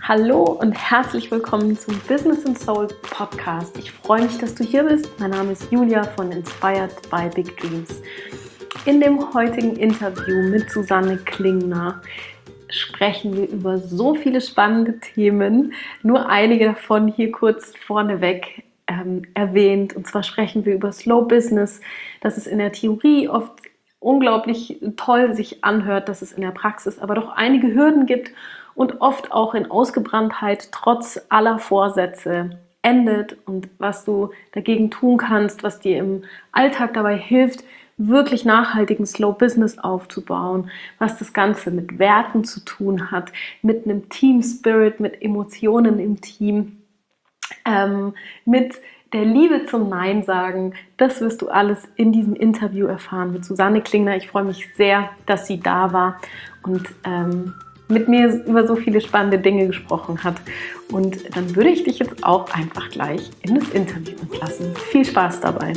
Hallo und herzlich willkommen zum Business and Soul Podcast. Ich freue mich, dass du hier bist. Mein Name ist Julia von Inspired by Big Dreams. In dem heutigen Interview mit Susanne Klingner sprechen wir über so viele spannende Themen. Nur einige davon hier kurz vorneweg erwähnt. Und zwar sprechen wir über Slow Business, dass es in der Theorie oft unglaublich toll sich anhört, dass es in der Praxis aber doch einige Hürden gibt und oft auch in Ausgebranntheit trotz aller Vorsätze endet und was du dagegen tun kannst, was dir im Alltag dabei hilft, wirklich nachhaltigen Slow Business aufzubauen, was das Ganze mit Werten zu tun hat, mit einem Team Spirit, mit Emotionen im Team, mit der Liebe zum Nein sagen. Das wirst du alles in diesem Interview erfahren mit Susanne Klingner. Ich freue mich sehr, dass sie da war und mit mir über so viele spannende Dinge gesprochen hat. Und dann würde ich dich jetzt auch einfach gleich in das Interview entlassen. Viel Spaß dabei.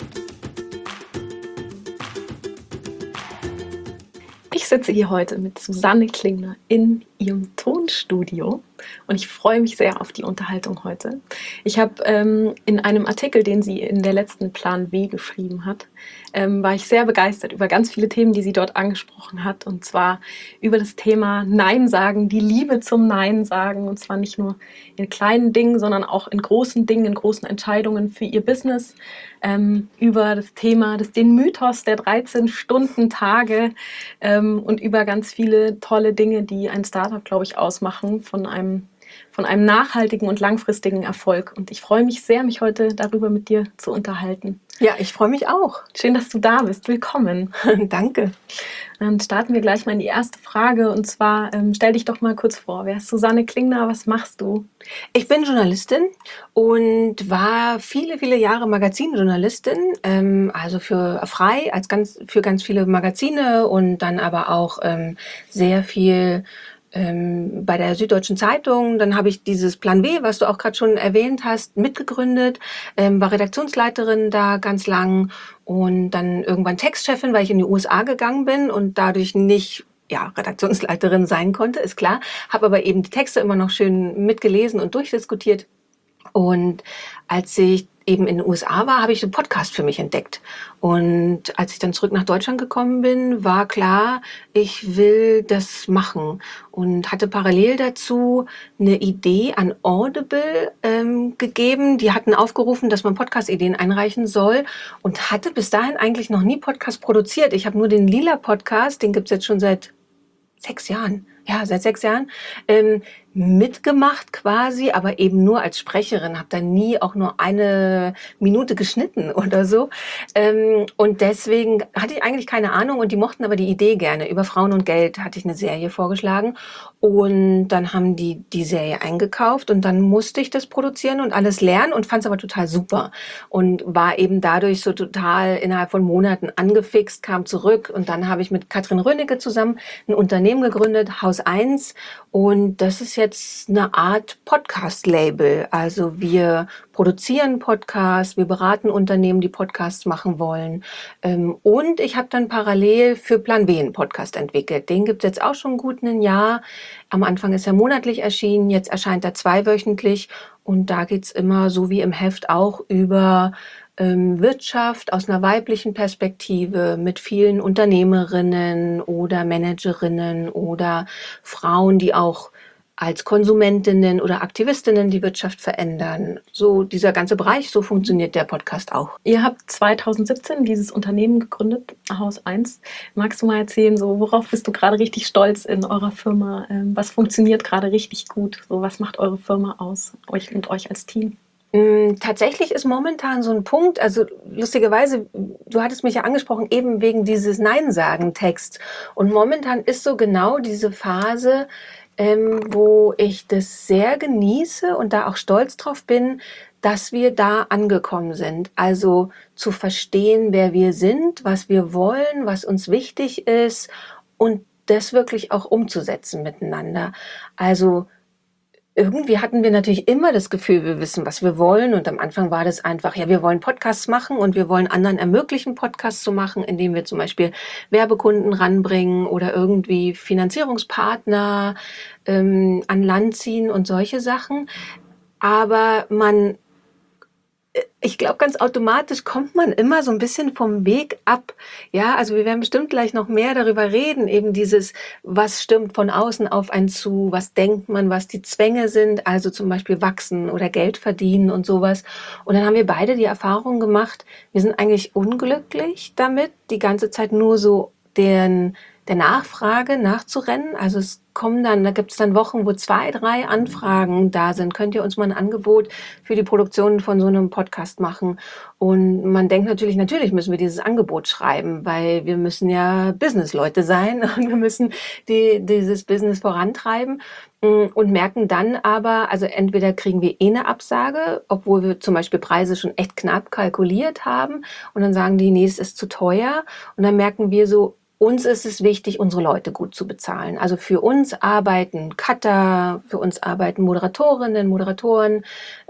Ich sitze hier heute mit Susanne Klingner in ihrem Tonstudio und ich freue mich sehr auf die Unterhaltung heute. Ich habe in einem Artikel, den sie in der letzten Plan W geschrieben hat, war ich sehr begeistert über ganz viele Themen, die sie dort angesprochen hat, und zwar über das Thema Nein sagen, die Liebe zum Nein sagen, und zwar nicht nur in kleinen Dingen, sondern auch in großen Dingen, in großen Entscheidungen für ihr Business, über das Thema, den Mythos der 13-Stunden-Tage und über ganz viele tolle Dinge, die ein Startup, glaube ich, ausmachen von einem nachhaltigen und langfristigen Erfolg. Und ich freue mich sehr, mich heute darüber mit dir zu unterhalten. Ja, ich freue mich auch. Schön, dass du da bist. Willkommen. Danke. Dann starten wir gleich mal in die erste Frage. Und zwar, stell dich doch mal kurz vor. Wer ist Susanne Klingner? Was machst du? Ich bin Journalistin und war viele, viele Jahre Magazinjournalistin, also für frei, für ganz viele Magazine und dann aber auch sehr viel bei der Süddeutschen Zeitung. Dann habe ich dieses Plan W, was du auch gerade schon erwähnt hast, mitgegründet, war Redaktionsleiterin da ganz lang und dann irgendwann Textchefin, weil ich in die USA gegangen bin und dadurch nicht Redaktionsleiterin sein konnte, ist klar. Habe aber eben die Texte immer noch schön mitgelesen und durchdiskutiert. Und als ich eben in den USA war, habe ich einen Podcast für mich entdeckt. Und als ich dann zurück nach Deutschland gekommen bin, war klar, ich will das machen. Und hatte parallel dazu eine Idee an Audible gegeben. Die hatten aufgerufen, dass man Podcast-Ideen einreichen soll. Und hatte bis dahin eigentlich noch nie Podcast produziert. Ich habe nur den Lila-Podcast, den gibt's jetzt schon seit 6 Jahren. Ja, seit 6 Jahren. Mitgemacht quasi, aber eben nur als Sprecherin, habe da nie auch nur eine Minute geschnitten oder so. Und deswegen hatte ich eigentlich keine Ahnung und die mochten aber die Idee gerne. Über Frauen und Geld hatte ich eine Serie vorgeschlagen und dann haben die Serie eingekauft und dann musste ich das produzieren und alles lernen und fand es aber total super und war eben dadurch so total innerhalb von Monaten angefixt, kam zurück und dann habe ich mit Katrin Rönecke zusammen ein Unternehmen gegründet, Haus 1, und das ist jetzt eine Art Podcast-Label. Also wir produzieren Podcasts, wir beraten Unternehmen, die Podcasts machen wollen. Und ich habe dann parallel für Plan W einen Podcast entwickelt. Den gibt's jetzt auch schon gut ein Jahr. Am Anfang ist er monatlich erschienen, jetzt erscheint er 2-wöchentlich. Und da geht's immer, so wie im Heft auch, über Wirtschaft aus einer weiblichen Perspektive mit vielen Unternehmerinnen oder Managerinnen oder Frauen, die auch als Konsumentinnen oder Aktivistinnen die Wirtschaft verändern. So dieser ganze Bereich, so funktioniert der Podcast auch. Ihr habt 2017 dieses Unternehmen gegründet, Haus 1. Magst du mal erzählen, so worauf bist du gerade richtig stolz in eurer Firma? Was funktioniert gerade richtig gut? So, was macht eure Firma aus, euch und euch als Team? Tatsächlich ist momentan so ein Punkt, also lustigerweise, du hattest mich ja angesprochen, eben wegen dieses Nein-Sagen-Text. Und momentan ist so genau diese Phase, wo ich das sehr genieße und da auch stolz drauf bin, dass wir da angekommen sind. Also zu verstehen, wer wir sind, was wir wollen, was uns wichtig ist und das wirklich auch umzusetzen miteinander. Also irgendwie hatten wir natürlich immer das Gefühl, wir wissen, was wir wollen. Und am Anfang war das einfach, ja, wir wollen Podcasts machen und wir wollen anderen ermöglichen, Podcasts zu machen, indem wir zum Beispiel Werbekunden ranbringen oder irgendwie Finanzierungspartner an Land ziehen und solche Sachen. Aber ich glaube, ganz automatisch kommt man immer so ein bisschen vom Weg ab. Ja, also wir werden bestimmt gleich noch mehr darüber reden, eben dieses, was stimmt von außen auf einen zu, was denkt man, was die Zwänge sind, also zum Beispiel wachsen oder Geld verdienen und sowas. Und dann haben wir beide die Erfahrung gemacht, wir sind eigentlich unglücklich damit, die ganze Zeit nur so der Nachfrage nachzurennen. Also da gibt es dann Wochen, wo 2, 3 Anfragen da sind. Könnt ihr uns mal ein Angebot für die Produktion von so einem Podcast machen? Und man denkt natürlich müssen wir dieses Angebot schreiben, weil wir müssen ja Businessleute sein und wir müssen dieses Business vorantreiben. Und merken dann aber, also entweder kriegen wir eine Absage, obwohl wir zum Beispiel Preise schon echt knapp kalkuliert haben. Und dann sagen die, nee, es ist zu teuer. Und dann merken wir so, uns ist es wichtig, unsere Leute gut zu bezahlen. Also für uns arbeiten Cutter, für uns arbeiten Moderatorinnen, Moderatoren,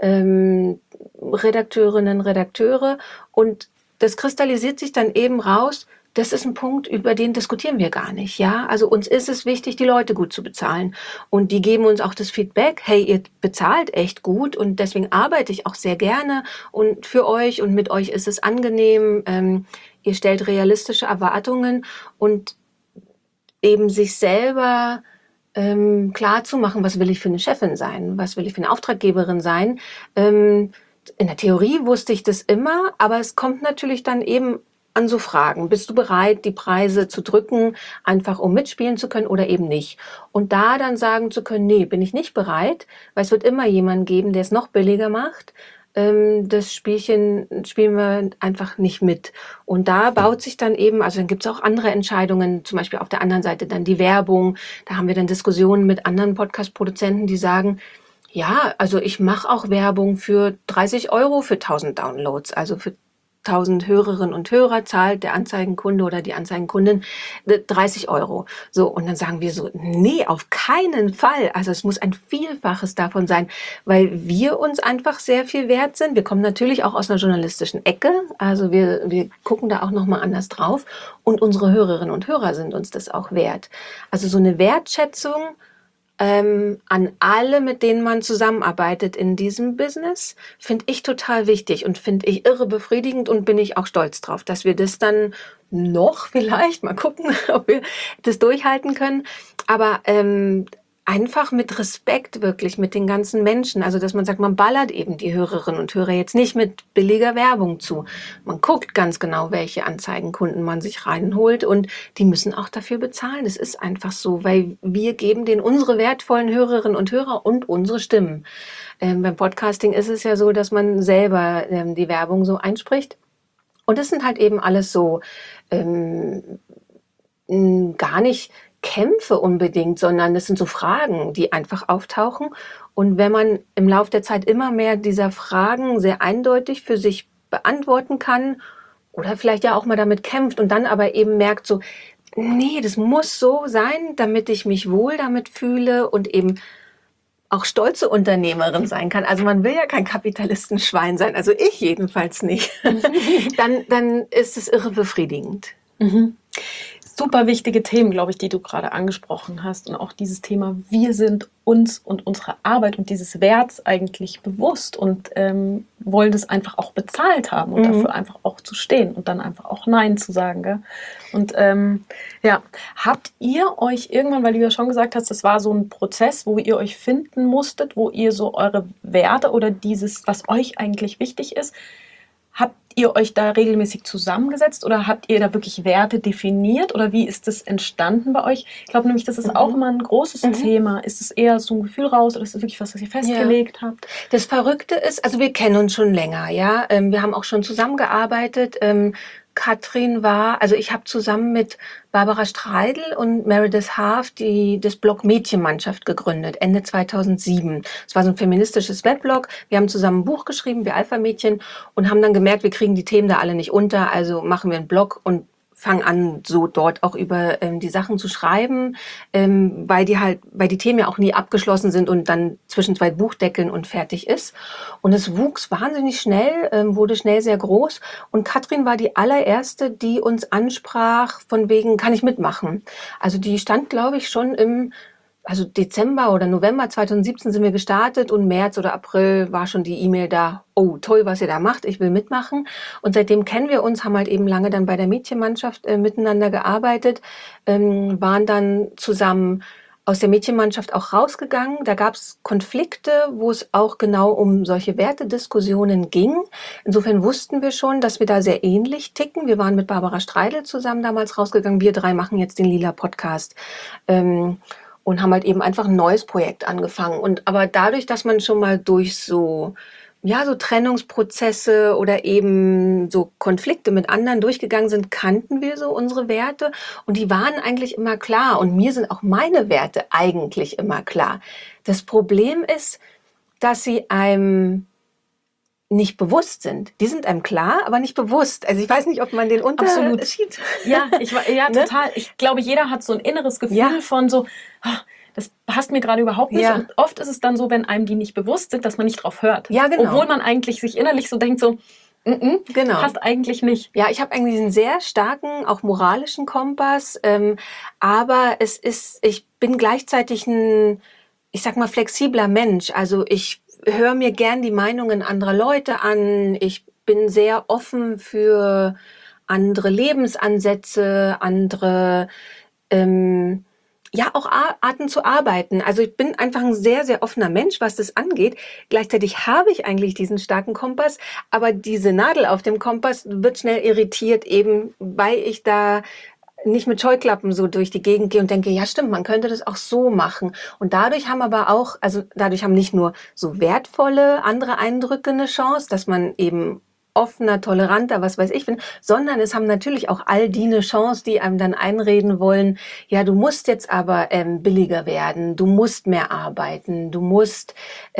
Redakteurinnen, Redakteure. Und das kristallisiert sich dann eben raus, das ist ein Punkt, über den diskutieren wir gar nicht. Ja, also uns ist es wichtig, die Leute gut zu bezahlen. Und die geben uns auch das Feedback, hey, ihr bezahlt echt gut und deswegen arbeite ich auch sehr gerne und für euch und mit euch ist es angenehm. Ihr stellt realistische Erwartungen und eben sich selber klar zu machen, was will ich für eine Chefin sein, was will ich für eine Auftraggeberin sein. In der Theorie wusste ich das immer, aber es kommt natürlich dann eben an so Fragen. Bist du bereit, die Preise zu drücken, einfach um mitspielen zu können oder eben nicht? Und da dann sagen zu können, nee, bin ich nicht bereit, weil es wird immer jemanden geben, der es noch billiger macht. Das Spielchen spielen wir einfach nicht mit. Und da baut sich dann eben, also dann gibt es auch andere Entscheidungen, zum Beispiel auf der anderen Seite dann die Werbung. Da haben wir dann Diskussionen mit anderen Podcast-Produzenten, die sagen, ja, also ich mache auch Werbung für 30 € für 1000 Downloads, also für 1000 Hörerinnen und Hörer zahlt der Anzeigenkunde oder die Anzeigenkundin 30 €. So, und dann sagen wir so, nee, auf keinen Fall. Also es muss ein Vielfaches davon sein, weil wir uns einfach sehr viel wert sind. Wir kommen natürlich auch aus einer journalistischen Ecke. Also wir gucken da auch nochmal anders drauf. Und unsere Hörerinnen und Hörer sind uns das auch wert. Also so eine Wertschätzung an alle, mit denen man zusammenarbeitet in diesem Business, finde ich total wichtig und finde ich irre befriedigend und bin ich auch stolz drauf, dass wir das dann noch vielleicht, mal gucken, ob wir das durchhalten können, aber einfach mit Respekt wirklich mit den ganzen Menschen, also dass man sagt, man ballert eben die Hörerinnen und Hörer jetzt nicht mit billiger Werbung zu. Man guckt ganz genau, welche Anzeigenkunden man sich reinholt und die müssen auch dafür bezahlen. Das ist einfach so, weil wir geben denen unsere wertvollen Hörerinnen und Hörer und unsere Stimmen. Beim Podcasting ist es ja so, dass man selber die Werbung so einspricht. Und das sind halt eben alles so gar nicht Kämpfe unbedingt, sondern es sind so Fragen, die einfach auftauchen. Und wenn man im Laufe der Zeit immer mehr dieser Fragen sehr eindeutig für sich beantworten kann oder vielleicht ja auch mal damit kämpft und dann aber eben merkt so, nee, das muss so sein, damit ich mich wohl damit fühle und eben auch stolze Unternehmerin sein kann. Also man will ja kein Kapitalistenschwein sein, also ich jedenfalls nicht. Dann ist es irre befriedigend. Mhm. Super wichtige Themen, glaube ich, die du gerade angesprochen hast. Und auch dieses Thema, wir sind uns und unserer Arbeit und dieses Werts eigentlich bewusst und wollen das einfach auch bezahlt haben und dafür einfach auch zu stehen und dann einfach auch Nein zu sagen. Gell? Und ja, habt ihr euch irgendwann, weil du ja schon gesagt hast, das war so ein Prozess, wo ihr euch finden musstet, wo ihr so eure Werte oder dieses, was euch eigentlich wichtig ist, habt ihr euch da regelmäßig zusammengesetzt oder habt ihr da wirklich Werte definiert oder wie ist das entstanden bei euch? Ich glaube nämlich, das ist auch immer ein großes Thema. Ist es eher so ein Gefühl raus oder ist es wirklich was ihr festgelegt habt? Das Verrückte ist, also wir kennen uns schon länger, ja. Wir haben auch schon zusammengearbeitet. Katrin also ich habe zusammen mit Barbara Streidel und Meredith Half das Blog Mädchenmannschaft gegründet, Ende 2007. Es war so ein feministisches Webblog. Wir haben zusammen ein Buch geschrieben, wir Alpha-Mädchen, und haben dann gemerkt, wir kriegen die Themen da alle nicht unter, also machen wir einen Blog und fange an, so dort auch über die Sachen zu schreiben, weil die Themen ja auch nie abgeschlossen sind und dann zwischen zwei Buchdeckeln und fertig ist. Und es wuchs wahnsinnig schnell, wurde schnell sehr groß. Und Katrin war die allererste, die uns ansprach, von wegen, kann ich mitmachen? Also die stand, glaube ich, schon also Dezember oder November 2017 sind wir gestartet und März oder April war schon die E-Mail da. Oh, toll, was ihr da macht, ich will mitmachen. Und seitdem kennen wir uns, haben halt eben lange dann bei der Mädchenmannschaft miteinander gearbeitet, waren dann zusammen aus der Mädchenmannschaft auch rausgegangen. Da gab es Konflikte, wo es auch genau um solche Wertediskussionen ging. Insofern wussten wir schon, dass wir da sehr ähnlich ticken. Wir waren mit Barbara Streidel zusammen damals rausgegangen. Wir drei machen jetzt den Lila Podcast. Und haben halt eben einfach ein neues Projekt angefangen. Aber dadurch, dass man schon mal durch so Trennungsprozesse oder eben so Konflikte mit anderen durchgegangen sind, kannten wir so unsere Werte und die waren eigentlich immer klar. Und mir sind auch meine Werte eigentlich immer klar. Das Problem ist, dass sie einem nicht bewusst sind. Die sind einem klar, aber nicht bewusst. Also ich weiß nicht, ob man den Unterschied... Ja, total. Ich glaube, jeder hat so ein inneres Gefühl von so, das passt mir gerade überhaupt nicht. Ja. Und oft ist es dann so, wenn einem die nicht bewusst sind, dass man nicht drauf hört. Ja, genau. Obwohl man eigentlich sich innerlich so denkt, so, genau. Passt eigentlich nicht. Ja, ich habe eigentlich einen sehr starken, auch moralischen Kompass. Aber ich bin gleichzeitig ein, ich sag mal, flexibler Mensch. Also ich höre mir gern die Meinungen anderer Leute an. Ich bin sehr offen für andere Lebensansätze, andere, auch Arten zu arbeiten. Also ich bin einfach ein sehr, sehr offener Mensch, was das angeht. Gleichzeitig habe ich eigentlich diesen starken Kompass, aber diese Nadel auf dem Kompass wird schnell irritiert, eben weil ich da nicht mit Scheuklappen so durch die Gegend gehe und denke, ja stimmt, man könnte das auch so machen. Und dadurch haben nicht nur so wertvolle andere Eindrücke eine Chance, dass man eben offener, toleranter, was weiß ich bin, sondern es haben natürlich auch all die eine Chance, die einem dann einreden wollen, ja, du musst jetzt aber billiger werden, du musst mehr arbeiten, du musst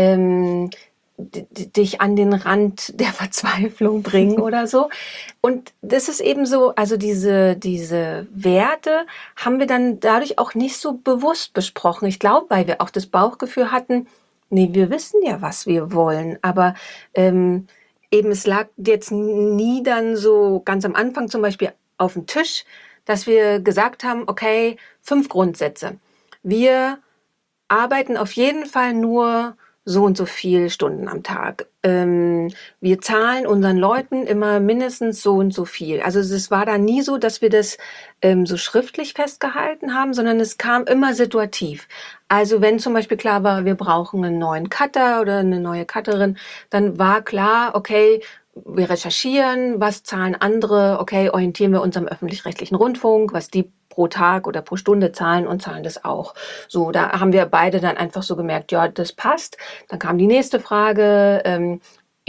dich an den Rand der Verzweiflung bringen oder so. Und das ist eben so, also diese Werte haben wir dann dadurch auch nicht so bewusst besprochen. Ich glaube, weil wir auch das Bauchgefühl hatten, nee, wir wissen ja, was wir wollen, aber eben es lag jetzt nie dann so ganz am Anfang zum Beispiel auf dem Tisch, dass wir gesagt haben, okay, 5 Grundsätze. Wir arbeiten auf jeden Fall nur so und so viele Stunden am Tag. Wir zahlen unseren Leuten immer mindestens so und so viel. Also es war da nie so, dass wir das so schriftlich festgehalten haben, sondern es kam immer situativ. Also wenn zum Beispiel klar war, wir brauchen einen neuen Cutter oder eine neue Cutterin, dann war klar, okay, wir recherchieren, was zahlen andere, okay, orientieren wir uns am öffentlich-rechtlichen Rundfunk, was die pro Tag oder pro Stunde zahlen und zahlen das auch. So, da haben wir beide dann einfach so gemerkt, ja, das passt. Dann kam die nächste Frage,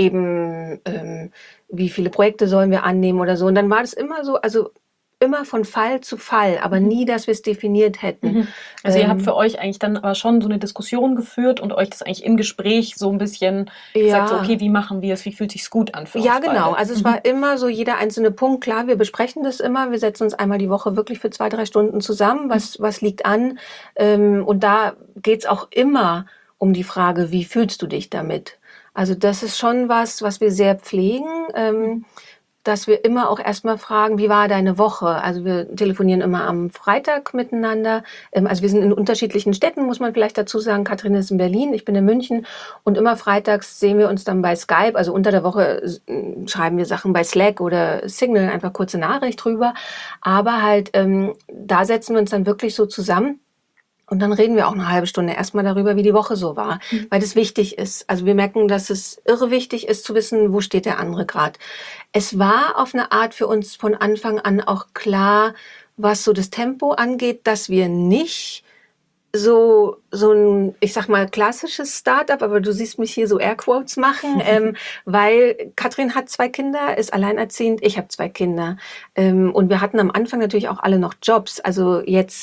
wie viele Projekte sollen wir annehmen oder so. Und dann war das immer so, also immer von Fall zu Fall, aber nie, dass wir es definiert hätten. Also ihr habt für euch eigentlich dann aber schon so eine Diskussion geführt und euch das eigentlich im Gespräch so ein bisschen gesagt, so, okay, wie machen wir es, wie fühlt sich's gut an für uns Ja, genau. Also es war immer so jeder einzelne Punkt. Klar, wir besprechen das immer. Wir setzen uns einmal die Woche wirklich für 2-3 Stunden zusammen. Was liegt an? Und da geht's auch immer um die Frage, wie fühlst du dich damit? Also das ist schon was wir sehr pflegen. Dass wir immer auch erstmal fragen, wie war deine Woche? Also wir telefonieren immer am Freitag miteinander. Also wir sind in unterschiedlichen Städten, muss man vielleicht dazu sagen. Katrin ist in Berlin, ich bin in München. Und immer freitags sehen wir uns dann bei Skype. Also unter der Woche schreiben wir Sachen bei Slack oder Signal, einfach kurze Nachricht drüber. Aber halt, da setzen wir uns dann wirklich so zusammen. Und dann reden wir auch eine halbe Stunde erstmal darüber, wie die Woche so war, weil das wichtig ist. Also wir merken, dass es irre wichtig ist zu wissen, wo steht der andere gerade. Es war auf eine Art für uns von Anfang an auch klar, was so das Tempo angeht, dass wir nicht so ein, ich sag mal, klassisches Startup, aber du siehst mich hier so Airquotes machen, weil Katrin hat 2 Kinder, ist alleinerziehend, ich habe 2 Kinder. Und wir hatten am Anfang natürlich auch alle noch Jobs. Also jetzt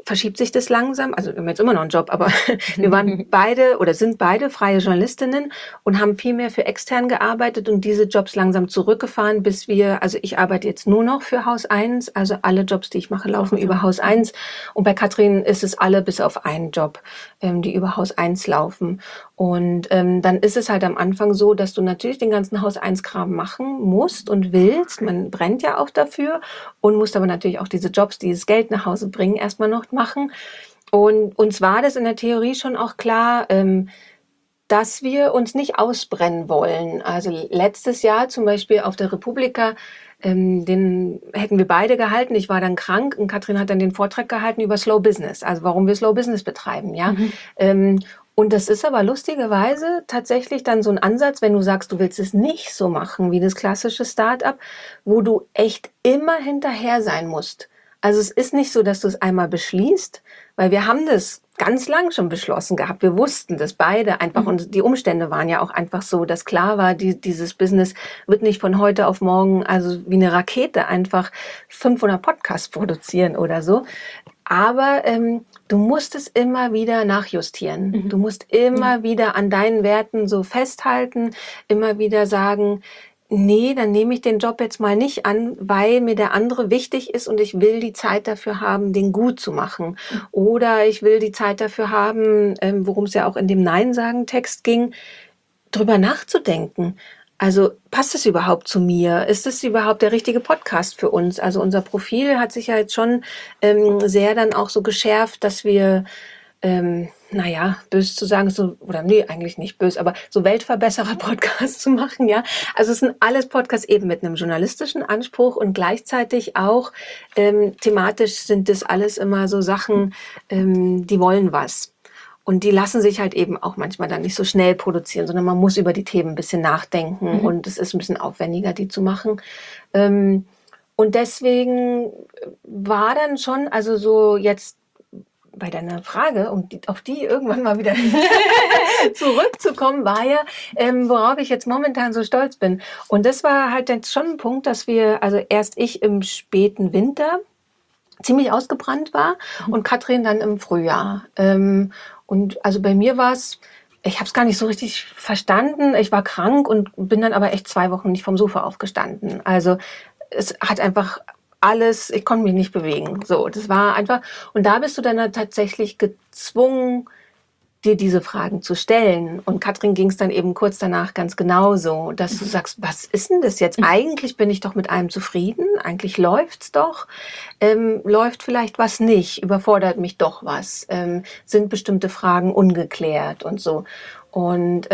verschiebt sich das langsam. Also wir haben jetzt immer noch einen Job, aber wir waren beide oder sind beide freie Journalistinnen und haben viel mehr für extern gearbeitet und diese Jobs langsam zurückgefahren, bis also ich arbeite jetzt nur noch für Haus 1, also alle Jobs, die ich mache, laufen über Haus 1 und bei Katrin ist es alle bis auf einen Job, die über Haus 1 laufen. Und dann ist es halt am Anfang so, dass du natürlich den ganzen Haus 1-Kram machen musst und willst. Man brennt ja auch dafür und musst aber natürlich auch diese Jobs, die das Geld nach Hause bringen, erstmal noch machen. Und uns war das in der Theorie schon auch klar, dass wir uns nicht ausbrennen wollen. Also letztes Jahr zum Beispiel auf der Republika, den hätten wir beide gehalten. Ich war dann krank und Katrin hat dann den Vortrag gehalten über Slow Business, also warum wir Slow Business betreiben, ja. Und das ist aber lustigerweise tatsächlich dann so ein Ansatz, wenn du sagst, du willst es nicht so machen wie das klassische Start-up, wo du echt immer hinterher sein musst. Also es ist nicht so, dass du es einmal beschließt, weil wir haben das ganz lang schon beschlossen gehabt. Wir wussten das beide einfach und die Umstände waren ja auch einfach so, dass klar war, dieses Business wird nicht von heute auf morgen, also wie eine Rakete einfach 500 Podcasts produzieren oder so. Aber du musst es immer wieder nachjustieren. Du musst immer wieder an deinen Werten so festhalten, immer wieder sagen, nee, dann nehme ich den Job jetzt mal nicht an, weil mir der andere wichtig ist und ich will die Zeit dafür haben, den gut zu machen. Oder ich will die Zeit dafür haben, worum es ja auch in dem Nein-Sagen-Text ging, drüber nachzudenken. Also passt es überhaupt zu mir? Ist es überhaupt der richtige Podcast für uns? Also unser Profil hat sich ja jetzt schon sehr dann auch so geschärft, dass wir böse zu sagen, so, oder nee, eigentlich nicht böse, aber so Weltverbesserer-Podcasts zu machen, ja. Also es sind alles Podcasts eben mit einem journalistischen Anspruch und gleichzeitig auch thematisch sind das alles immer so Sachen, die wollen was. Und die lassen sich halt eben auch manchmal dann nicht so schnell produzieren, sondern man muss über die Themen ein bisschen nachdenken und es ist ein bisschen aufwendiger, die zu machen. Und deswegen war dann schon, also so jetzt bei deiner Frage, auf die irgendwann mal wieder zurückzukommen, war ja, worauf ich jetzt momentan so stolz bin. Und das war halt jetzt schon ein Punkt, dass also erst ich im späten Winter ziemlich ausgebrannt war und Katrin dann im Frühjahr. Und also bei mir war es, ich habe es gar nicht so richtig verstanden. Ich war krank und bin dann aber echt 2 Wochen nicht vom Sofa aufgestanden. Also es hat einfach alles, ich konnte mich nicht bewegen. So, das war einfach, und da bist du dann tatsächlich gezwungen, dir diese Fragen zu stellen. Und Katrin ging es dann eben kurz danach ganz genauso, dass du sagst, was ist denn das jetzt? Eigentlich bin ich doch mit allem zufrieden, eigentlich läuft's doch. Läuft vielleicht was nicht, überfordert mich doch was, sind bestimmte Fragen ungeklärt und so. Und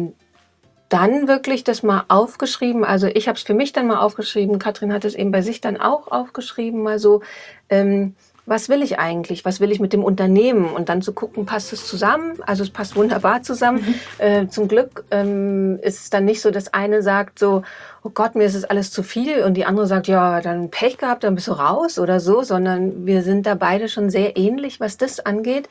dann wirklich das mal aufgeschrieben, also ich habe es für mich dann mal aufgeschrieben, Katrin hat es eben bei sich dann auch aufgeschrieben, mal so, was will ich eigentlich, was will ich mit dem Unternehmen und dann zu gucken, passt es zusammen, also es passt wunderbar zusammen. Zum Glück ist es dann nicht so, dass eine sagt so, oh Gott, mir ist es alles zu viel und die andere sagt, ja, dann Pech gehabt, dann bist du raus oder so, sondern wir sind da beide schon sehr ähnlich, was das angeht.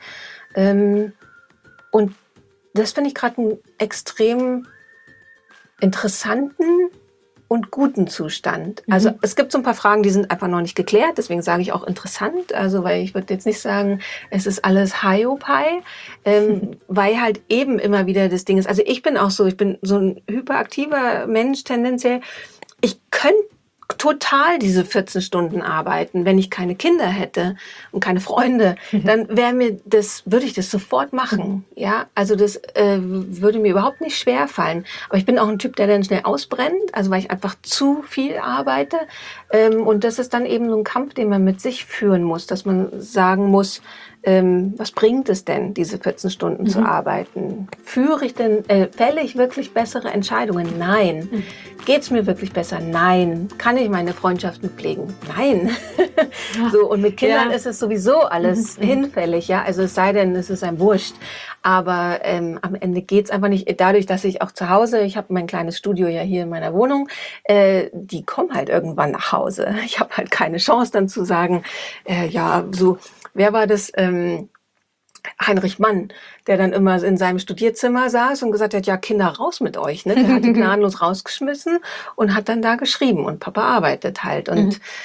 Und das finde ich gerade einen extrem interessanten und guten Zustand. Also es gibt so ein paar Fragen, die sind einfach noch nicht geklärt, deswegen sage ich auch interessant, also weil ich würde jetzt nicht sagen, es ist alles Hiopai, weil halt eben immer wieder das Ding ist, also ich bin so ein hyperaktiver Mensch tendenziell, ich könnte total diese 14 Stunden arbeiten, wenn ich keine Kinder hätte und keine Freunde, dann würde ich das sofort machen, ja, also das würde mir überhaupt nicht schwer fallen, aber ich bin auch ein Typ, der dann schnell ausbrennt, also weil ich einfach zu viel arbeite und das ist dann eben so ein Kampf, den man mit sich führen muss, dass man sagen muss, was bringt es denn, diese 14 Stunden zu arbeiten? Fälle ich wirklich bessere Entscheidungen? Nein. Geht's mir wirklich besser? Nein. Kann ich meine Freundschaften pflegen? Nein. So, und mit Kindern ist es sowieso alles hinfällig, ja. Also es sei denn, es ist einem wurscht. Aber am Ende geht's einfach nicht. Dadurch, dass ich auch zu Hause, ich habe mein kleines Studio ja hier in meiner Wohnung, die kommen halt irgendwann nach Hause. Ich habe halt keine Chance dann zu sagen, wer war das? Heinrich Mann, der dann immer in seinem Studierzimmer saß und gesagt hat, ja, Kinder, raus mit euch. Ne? Der hat die gnadenlos rausgeschmissen und hat dann da geschrieben und Papa arbeitet halt. Und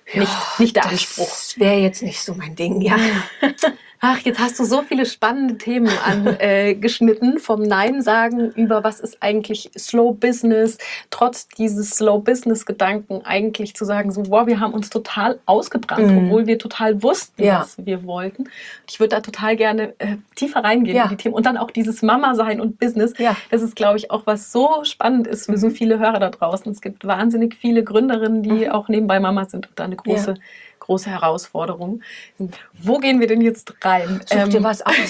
nicht der Anspruch. Das wäre jetzt nicht so mein Ding, ja. Ach, jetzt hast du so viele spannende Themen angeschnitten, vom Nein sagen über was ist eigentlich Slow Business, trotz dieses Slow Business Gedanken eigentlich zu sagen, so, wow, wir haben uns total ausgebrannt, obwohl wir total wussten, was wir wollten. Ich würde da total gerne tiefer reingehen in die Themen und dann auch dieses Mama sein und Business. Ja. Das ist, glaube ich, auch was so spannend ist für so viele Hörer da draußen. Es gibt wahnsinnig viele Gründerinnen, die auch nebenbei Mama sind und da eine große Herausforderung. Wo gehen wir denn jetzt rein? Such dir was aus.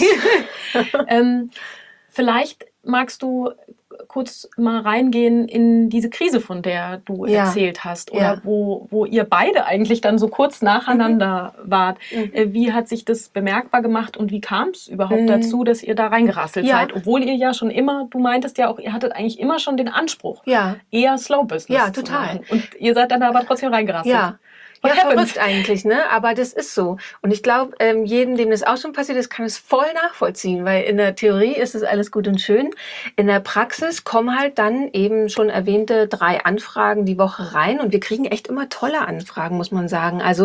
Vielleicht magst du kurz mal reingehen in diese Krise, von der du erzählt hast, oder wo ihr beide eigentlich dann so kurz nacheinander wart. Wie hat sich das bemerkbar gemacht und wie kam es überhaupt dazu, dass ihr da reingerasselt seid? Obwohl ihr ja schon immer, du meintest ja auch, ihr hattet eigentlich immer schon den Anspruch, eher Slow Business zu machen. Und ihr seid dann aber trotzdem reingerasselt. Ja, verrückt eigentlich, ne? Aber das ist so. Und ich glaube, jedem, dem das auch schon passiert ist, kann es voll nachvollziehen, weil in der Theorie ist es alles gut und schön. In der Praxis kommen halt dann eben schon erwähnte 3 Anfragen die Woche rein und wir kriegen echt immer tolle Anfragen, muss man sagen. Also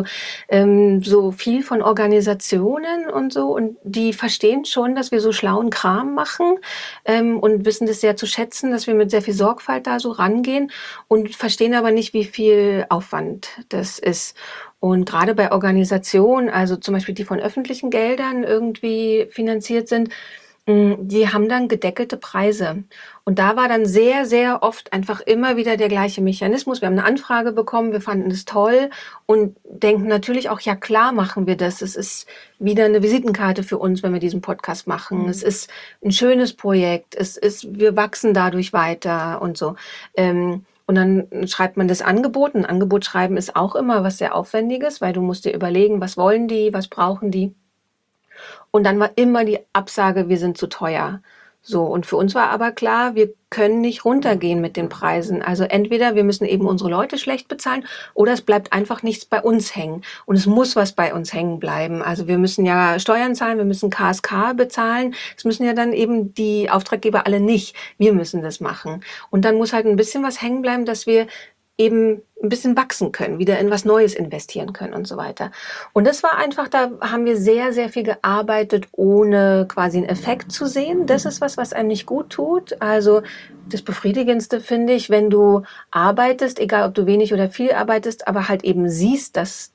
so viel von Organisationen und so und die verstehen schon, dass wir so schlauen Kram machen und wissen das sehr zu schätzen, dass wir mit sehr viel Sorgfalt da so rangehen und verstehen aber nicht, wie viel Aufwand das ist. Und gerade bei Organisationen, also zum Beispiel die von öffentlichen Geldern irgendwie finanziert sind, die haben dann gedeckelte Preise. Und da war dann sehr, sehr oft einfach immer wieder der gleiche Mechanismus. Wir haben eine Anfrage bekommen, wir fanden es toll und denken natürlich auch, ja klar machen wir das. Es ist wieder eine Visitenkarte für uns, wenn wir diesen Podcast machen. Es ist ein schönes Projekt. Wir wachsen dadurch weiter und so. Und dann schreibt man das Angebot. Ein Angebot schreiben ist auch immer was sehr Aufwendiges, weil du musst dir überlegen, was wollen die, was brauchen die. Und dann war immer die Absage, wir sind zu teuer. So, und für uns war aber klar, wir können nicht runtergehen mit den Preisen. Also entweder wir müssen eben unsere Leute schlecht bezahlen oder es bleibt einfach nichts bei uns hängen. Und es muss was bei uns hängen bleiben. Also wir müssen ja Steuern zahlen, wir müssen KSK bezahlen. Das müssen ja dann eben die Auftraggeber alle nicht. Wir müssen das machen. Und dann muss halt ein bisschen was hängen bleiben, dass wir eben ein bisschen wachsen können, wieder in was Neues investieren können und so weiter. Und das war einfach, da haben wir sehr, sehr viel gearbeitet, ohne quasi einen Effekt zu sehen. Das ist was einem nicht gut tut. Also das Befriedigendste finde ich, wenn du arbeitest, egal ob du wenig oder viel arbeitest, aber halt eben siehst, dass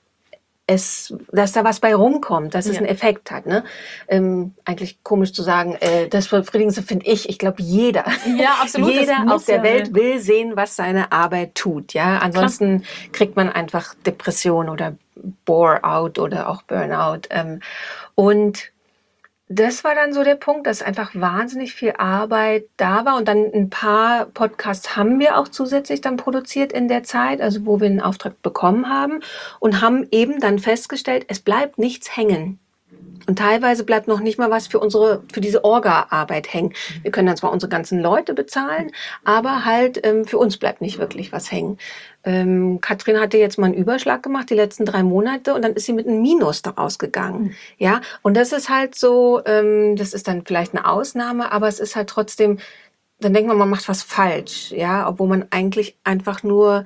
da was bei rumkommt, dass es einen Effekt hat. Ne? Eigentlich komisch zu sagen, das Befriedigendste finde ich glaube jeder. Ja, absolut. Jeder auf der Welt will sehen, was seine Arbeit tut. Ja, ansonsten kriegt man einfach Depression oder Bore-out oder auch Burnout. Und das war dann so der Punkt, dass einfach wahnsinnig viel Arbeit da war und dann ein paar Podcasts haben wir auch zusätzlich dann produziert in der Zeit, also wo wir einen Auftrag bekommen haben und haben eben dann festgestellt, es bleibt nichts hängen. Und teilweise bleibt noch nicht mal was für diese Orga-Arbeit hängen. Wir können dann zwar unsere ganzen Leute bezahlen, aber halt für uns bleibt nicht wirklich was hängen. Katrin hatte jetzt mal einen Überschlag gemacht, die letzten 3 Monate, und dann ist sie mit einem Minus daraus gegangen. Ja, und das ist halt so, das ist dann vielleicht eine Ausnahme, aber es ist halt trotzdem, dann denkt man macht was falsch, ja, obwohl man eigentlich einfach nur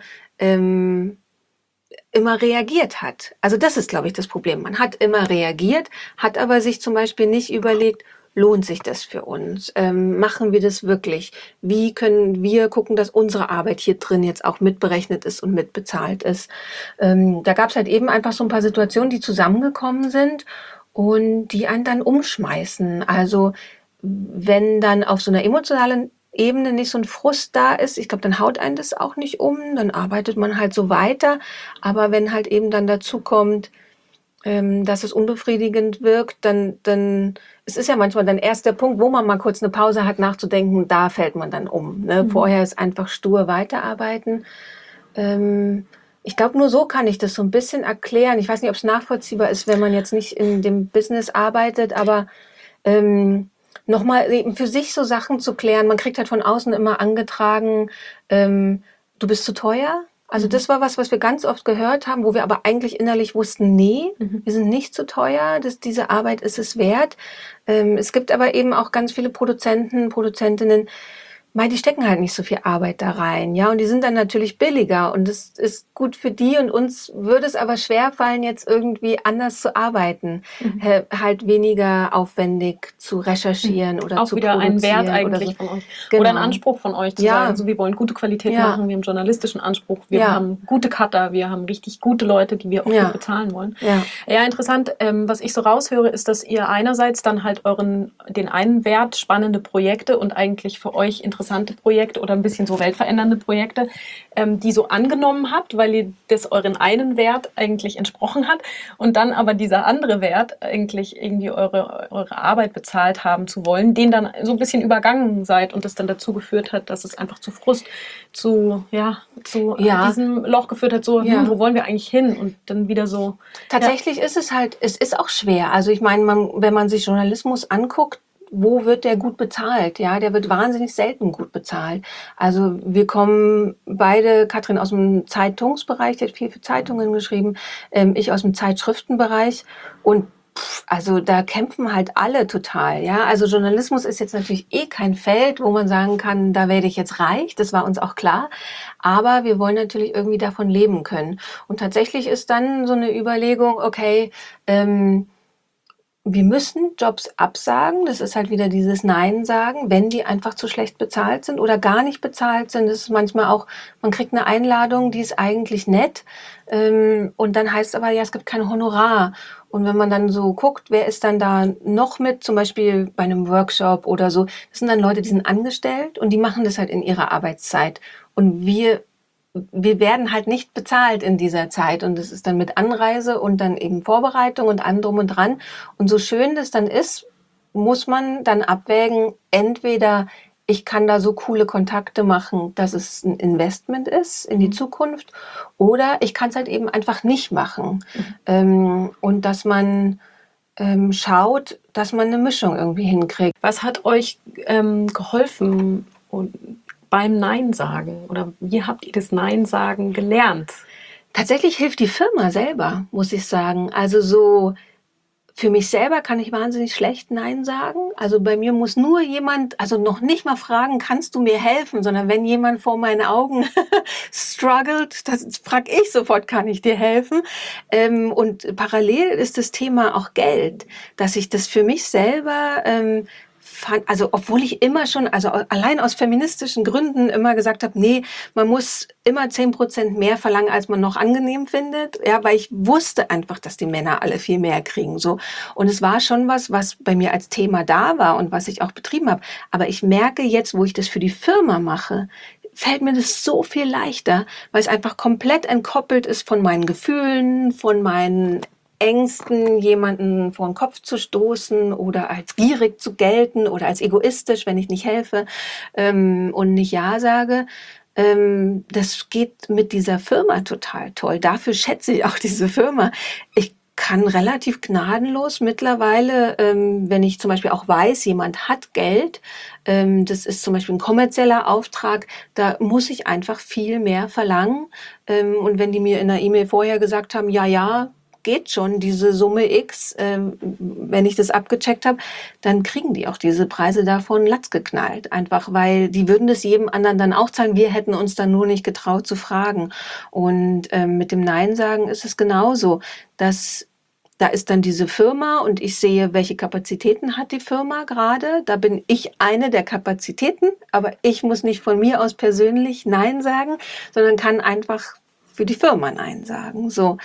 immer reagiert hat. Also das ist, glaube ich, das Problem. Man hat immer reagiert, hat aber sich zum Beispiel nicht überlegt, lohnt sich das für uns? Machen wir das wirklich? Wie können wir gucken, dass unsere Arbeit hier drin jetzt auch mitberechnet ist und mitbezahlt ist? Da gab es halt eben einfach so ein paar Situationen, die zusammengekommen sind und die einen dann umschmeißen. Also wenn dann auf so einer emotionalen Ebene nicht so ein Frust da ist, ich glaube, dann haut einen das auch nicht um, dann arbeitet man halt so weiter. Aber wenn halt eben dann dazu kommt, dass es unbefriedigend wirkt, dann es ist ja manchmal dann erst der Punkt, wo man mal kurz eine Pause hat, nachzudenken, da fällt man dann um. Ne? Vorher ist einfach stur weiterarbeiten. Ich glaube, nur so kann ich das so ein bisschen erklären. Ich weiß nicht, ob es nachvollziehbar ist, wenn man jetzt nicht in dem Business arbeitet, aber nochmal eben für sich so Sachen zu klären. Man kriegt halt von außen immer angetragen, du bist zu teuer. Also das war was wir ganz oft gehört haben, wo wir aber eigentlich innerlich wussten, nee, wir sind nicht zu teuer, diese Arbeit ist es wert. Es gibt aber eben auch ganz viele Produzenten, Produzentinnen, Die stecken halt nicht so viel Arbeit da rein, ja, und die sind dann natürlich billiger und das ist gut für die und uns würde es aber schwerfallen, jetzt irgendwie anders zu arbeiten, halt weniger aufwendig zu recherchieren oder auch zu wieder ein Wert produzieren oder eigentlich so. von euch. Genau. Oder ein Anspruch von euch zu sagen, so, wir wollen gute Qualität machen, wir haben journalistischen Anspruch, wir haben gute Cutter, wir haben richtig gute Leute, die wir auch gut bezahlen wollen. Ja, interessant. Was ich so raushöre, ist, dass ihr einerseits dann halt den einen Wert, spannende Projekte und eigentlich für euch interessante Projekte oder ein bisschen so weltverändernde Projekte, die so angenommen habt, weil ihr das euren einen Wert eigentlich entsprochen hat und dann aber dieser andere Wert eigentlich irgendwie eure Arbeit bezahlt haben zu wollen, den dann so ein bisschen übergangen seid und das dann dazu geführt hat, dass es einfach zu Frust, zu diesem Loch geführt hat, so, wo wollen wir eigentlich hin? Und dann wieder so. Tatsächlich ist es halt, es ist auch schwer. Also ich meine, wenn man sich Journalismus anguckt, wo wird der gut bezahlt? Ja, der wird wahnsinnig selten gut bezahlt. Also wir kommen beide, Katrin aus dem Zeitungsbereich, die hat viel für Zeitungen geschrieben, ich aus dem Zeitschriftenbereich und also da kämpfen halt alle total, ja. Also Journalismus ist jetzt natürlich kein Feld, wo man sagen kann, da werde ich jetzt reich. Das war uns auch klar. Aber wir wollen natürlich irgendwie davon leben können. Und tatsächlich ist dann so eine Überlegung, okay, wir müssen Jobs absagen. Das ist halt wieder dieses Nein sagen, wenn die einfach zu schlecht bezahlt sind oder gar nicht bezahlt sind. Das ist manchmal auch, man kriegt eine Einladung, die ist eigentlich nett. Und dann heißt es aber, ja, es gibt kein Honorar. Und wenn man dann so guckt, wer ist dann da noch mit, zum Beispiel bei einem Workshop oder so, das sind dann Leute, die sind angestellt und die machen das halt in ihrer Arbeitszeit. Und wir werden halt nicht bezahlt in dieser Zeit und das ist dann mit Anreise und dann eben Vorbereitung und allem drum und dran. Und so schön das dann ist, muss man dann abwägen, entweder ich kann da so coole Kontakte machen, dass es ein Investment ist in die Zukunft, oder ich kann es halt eben einfach nicht machen. Und dass man schaut, dass man eine Mischung irgendwie hinkriegt. Was hat euch geholfen beim Nein sagen? Oder wie habt ihr das Nein sagen gelernt? Tatsächlich hilft die Firma selber, muss ich sagen. Also so für mich selber kann ich wahnsinnig schlecht Nein sagen. Also bei mir muss nur jemand, also noch nicht mal fragen, kannst du mir helfen, sondern wenn jemand vor meinen Augen struggelt, das frage ich sofort, kann ich dir helfen? Und parallel ist das Thema auch Geld, dass ich das für mich selber also obwohl ich immer schon, also allein aus feministischen Gründen immer gesagt habe, nee, man muss immer 10% mehr verlangen, als man noch angenehm findet, ja, weil ich wusste einfach, dass die Männer alle viel mehr kriegen, so. Und es war schon was bei mir als Thema da war und was ich auch betrieben habe. Aber ich merke jetzt, wo ich das für die Firma mache, fällt mir das so viel leichter, weil es einfach komplett entkoppelt ist von meinen Gefühlen, von meinen Ängsten, jemanden vor den Kopf zu stoßen oder als gierig zu gelten oder als egoistisch, wenn ich nicht helfe und nicht Ja sage. Das geht mit dieser Firma total toll. Dafür schätze ich auch diese Firma. Ich kann relativ gnadenlos mittlerweile, wenn ich zum Beispiel auch weiß, jemand hat Geld, das ist zum Beispiel ein kommerzieller Auftrag, da muss ich einfach viel mehr verlangen. Und wenn die mir in einer E-Mail vorher gesagt haben, ja, geht schon, diese Summe X, wenn ich das abgecheckt habe, dann kriegen die auch diese Preise davon Latz geknallt. Einfach, weil die würden das jedem anderen dann auch zahlen. Wir hätten uns dann nur nicht getraut zu fragen. Und mit dem Nein sagen ist es genauso, dass da ist dann diese Firma und ich sehe, welche Kapazitäten hat die Firma gerade. Da bin ich eine der Kapazitäten, aber ich muss nicht von mir aus persönlich Nein sagen, sondern kann einfach für die Firma Nein sagen. So,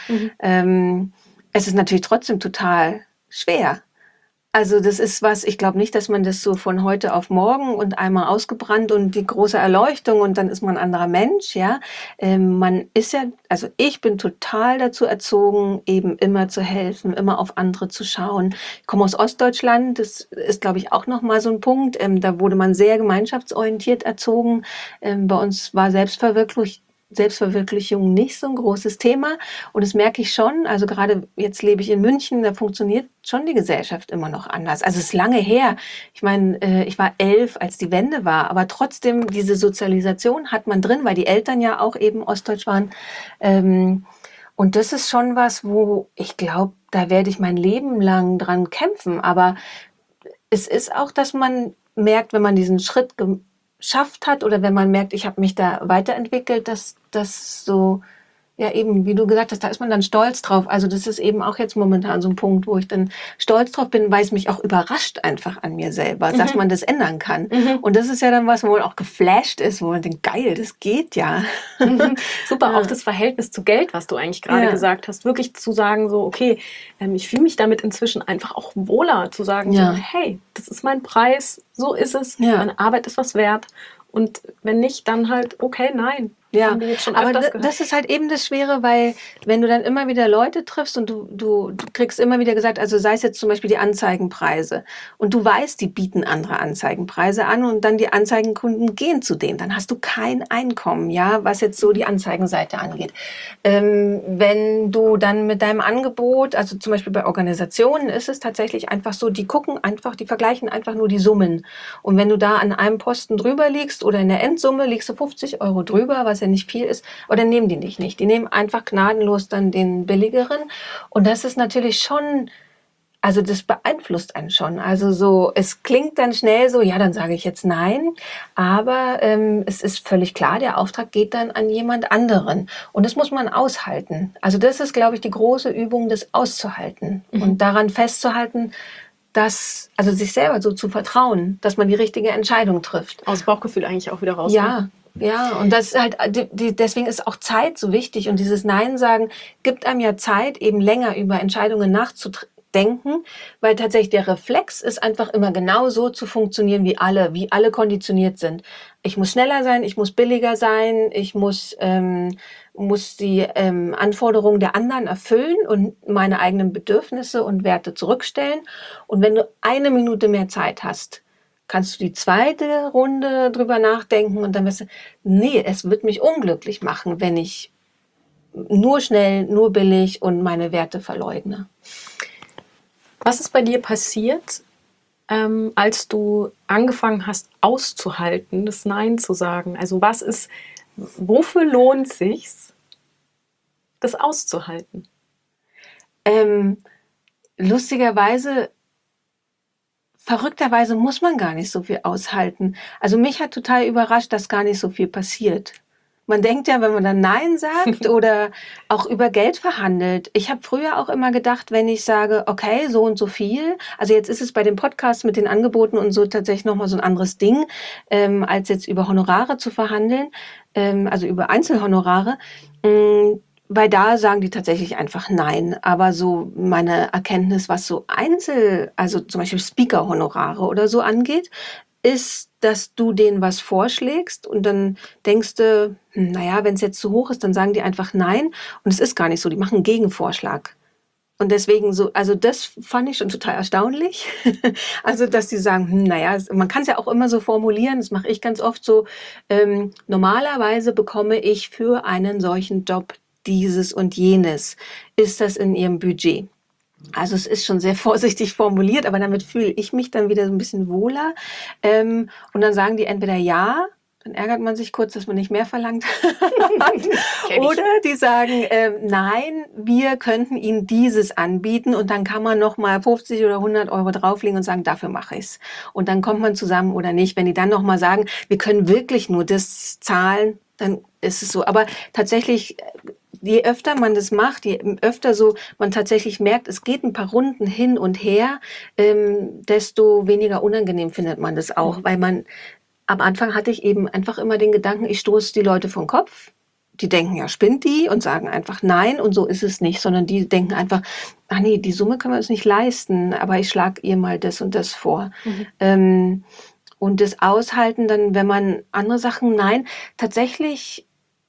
es ist natürlich trotzdem total schwer. Also das ist was, ich glaube nicht, dass man das so von heute auf morgen und einmal ausgebrannt und die große Erleuchtung und dann ist man ein anderer Mensch, ja. Man ist ja, also ich bin total dazu erzogen, eben immer zu helfen, immer auf andere zu schauen. Ich komme aus Ostdeutschland, das ist, glaube ich, auch nochmal so ein Punkt. Da wurde man sehr gemeinschaftsorientiert erzogen. Bei uns war Selbstverwirklichung nicht so ein großes Thema. Und das merke ich schon. Also gerade jetzt lebe ich in München, da funktioniert schon die Gesellschaft immer noch anders. Also es ist lange her. Ich meine, ich war 11, als die Wende war. Aber trotzdem, diese Sozialisation hat man drin, weil die Eltern ja auch eben ostdeutsch waren. Und das ist schon was, wo ich glaube, da werde ich mein Leben lang dran kämpfen. Aber es ist auch, dass man merkt, wenn man diesen Schritt geschafft hat oder wenn man merkt, ich habe mich da weiterentwickelt, dass das so, ja eben, wie du gesagt hast, da ist man dann stolz drauf. Also das ist eben auch jetzt momentan so ein Punkt, wo ich dann stolz drauf bin, weil es mich auch überrascht einfach an mir selber, dass man das ändern kann. Und das ist ja dann was, wo man auch geflasht ist, wo man denkt, geil, das geht ja. Super, auch das Verhältnis zu Geld, was du eigentlich gerade gesagt hast, wirklich zu sagen so, okay, ich fühle mich damit inzwischen einfach auch wohler, zu sagen so, hey, das ist mein Preis, so ist es, meine Arbeit ist was wert. Und wenn nicht, dann halt, okay, nein. Ja, aber das ist halt eben das Schwere, weil wenn du dann immer wieder Leute triffst und du kriegst immer wieder gesagt, also sei es jetzt zum Beispiel die Anzeigenpreise und du weißt, die bieten andere Anzeigenpreise an und dann die Anzeigenkunden gehen zu denen, dann hast du kein Einkommen, ja, was jetzt so die Anzeigenseite angeht. Wenn du dann mit deinem Angebot, also zum Beispiel bei Organisationen ist es tatsächlich einfach so, die vergleichen einfach nur die Summen und wenn du da an einem Posten drüber liegst oder in der Endsumme liegst du 50 Euro drüber, was ja nicht viel ist, oder nehmen die dich nicht. Die nehmen einfach gnadenlos dann den billigeren. Und das ist natürlich schon, also das beeinflusst einen schon. Also so, es klingt dann schnell so, ja, dann sage ich jetzt nein. Aber es ist völlig klar, der Auftrag geht dann an jemand anderen. Und das muss man aushalten. Also das ist, glaube ich, die große Übung, das auszuhalten und daran festzuhalten, also sich selber so zu vertrauen, dass man die richtige Entscheidung trifft. Aus Bauchgefühl eigentlich auch wieder raus. Ja, und das ist halt, deswegen ist auch Zeit so wichtig und dieses Nein sagen gibt einem ja Zeit, eben länger über Entscheidungen nachzudenken, weil tatsächlich der Reflex ist einfach immer genau so zu funktionieren, wie alle konditioniert sind. Ich muss schneller sein, ich muss billiger sein, ich muss die Anforderungen der anderen erfüllen und meine eigenen Bedürfnisse und Werte zurückstellen. Und wenn du 1 Minute mehr Zeit hast, kannst du die zweite Runde drüber nachdenken und dann wirst du, nee, es wird mich unglücklich machen, wenn ich nur schnell, nur billig und meine Werte verleugne. Was ist bei dir passiert, als du angefangen hast auszuhalten, das Nein zu sagen? Also wofür lohnt es sich, das auszuhalten? Verrückterweise muss man gar nicht so viel aushalten. Also mich hat total überrascht, dass gar nicht so viel passiert. Man denkt ja, wenn man dann Nein sagt oder auch über Geld verhandelt. Ich habe früher auch immer gedacht, wenn ich sage, okay, so und so viel. Also jetzt ist es bei den Podcasts mit den Angeboten und so tatsächlich nochmal so ein anderes Ding, als jetzt über Honorare zu verhandeln, also über Einzelhonorare. Weil da sagen die tatsächlich einfach nein. Aber so meine Erkenntnis, was so also zum Beispiel Speaker-Honorare oder so angeht, ist, dass du denen was vorschlägst und dann denkst du, naja, wenn es jetzt zu hoch ist, dann sagen die einfach nein. Und es ist gar nicht so, die machen einen Gegenvorschlag. Und deswegen also das fand ich schon total erstaunlich. Also, dass die sagen, naja, man kann es ja auch immer so formulieren, das mache ich ganz oft so, normalerweise bekomme ich für einen solchen Job dieses und jenes. Ist das in Ihrem Budget? Also es ist schon sehr vorsichtig formuliert, aber damit fühle ich mich dann wieder so ein bisschen wohler. Und dann sagen die entweder ja, dann ärgert man sich kurz, dass man nicht mehr verlangt hat. Oder die sagen, nein, wir könnten Ihnen dieses anbieten und dann kann man nochmal 50 oder 100 Euro drauflegen und sagen, dafür mache ich's. Und dann kommt man zusammen oder nicht. Wenn die dann nochmal sagen, wir können wirklich nur das zahlen, dann ist es so. Aber tatsächlich, je öfter man das macht, je öfter so man tatsächlich merkt, es geht ein paar Runden hin und her, desto weniger unangenehm findet man das auch, weil am Anfang hatte ich eben einfach immer den Gedanken, ich stoße die Leute vom Kopf. Die denken, ja, spinnt die und sagen einfach nein und so ist es nicht, sondern die denken einfach, ach nee, die Summe können wir uns nicht leisten, aber ich schlage ihr mal das und das vor. Und das Aushalten dann, wenn man andere Sachen, tatsächlich,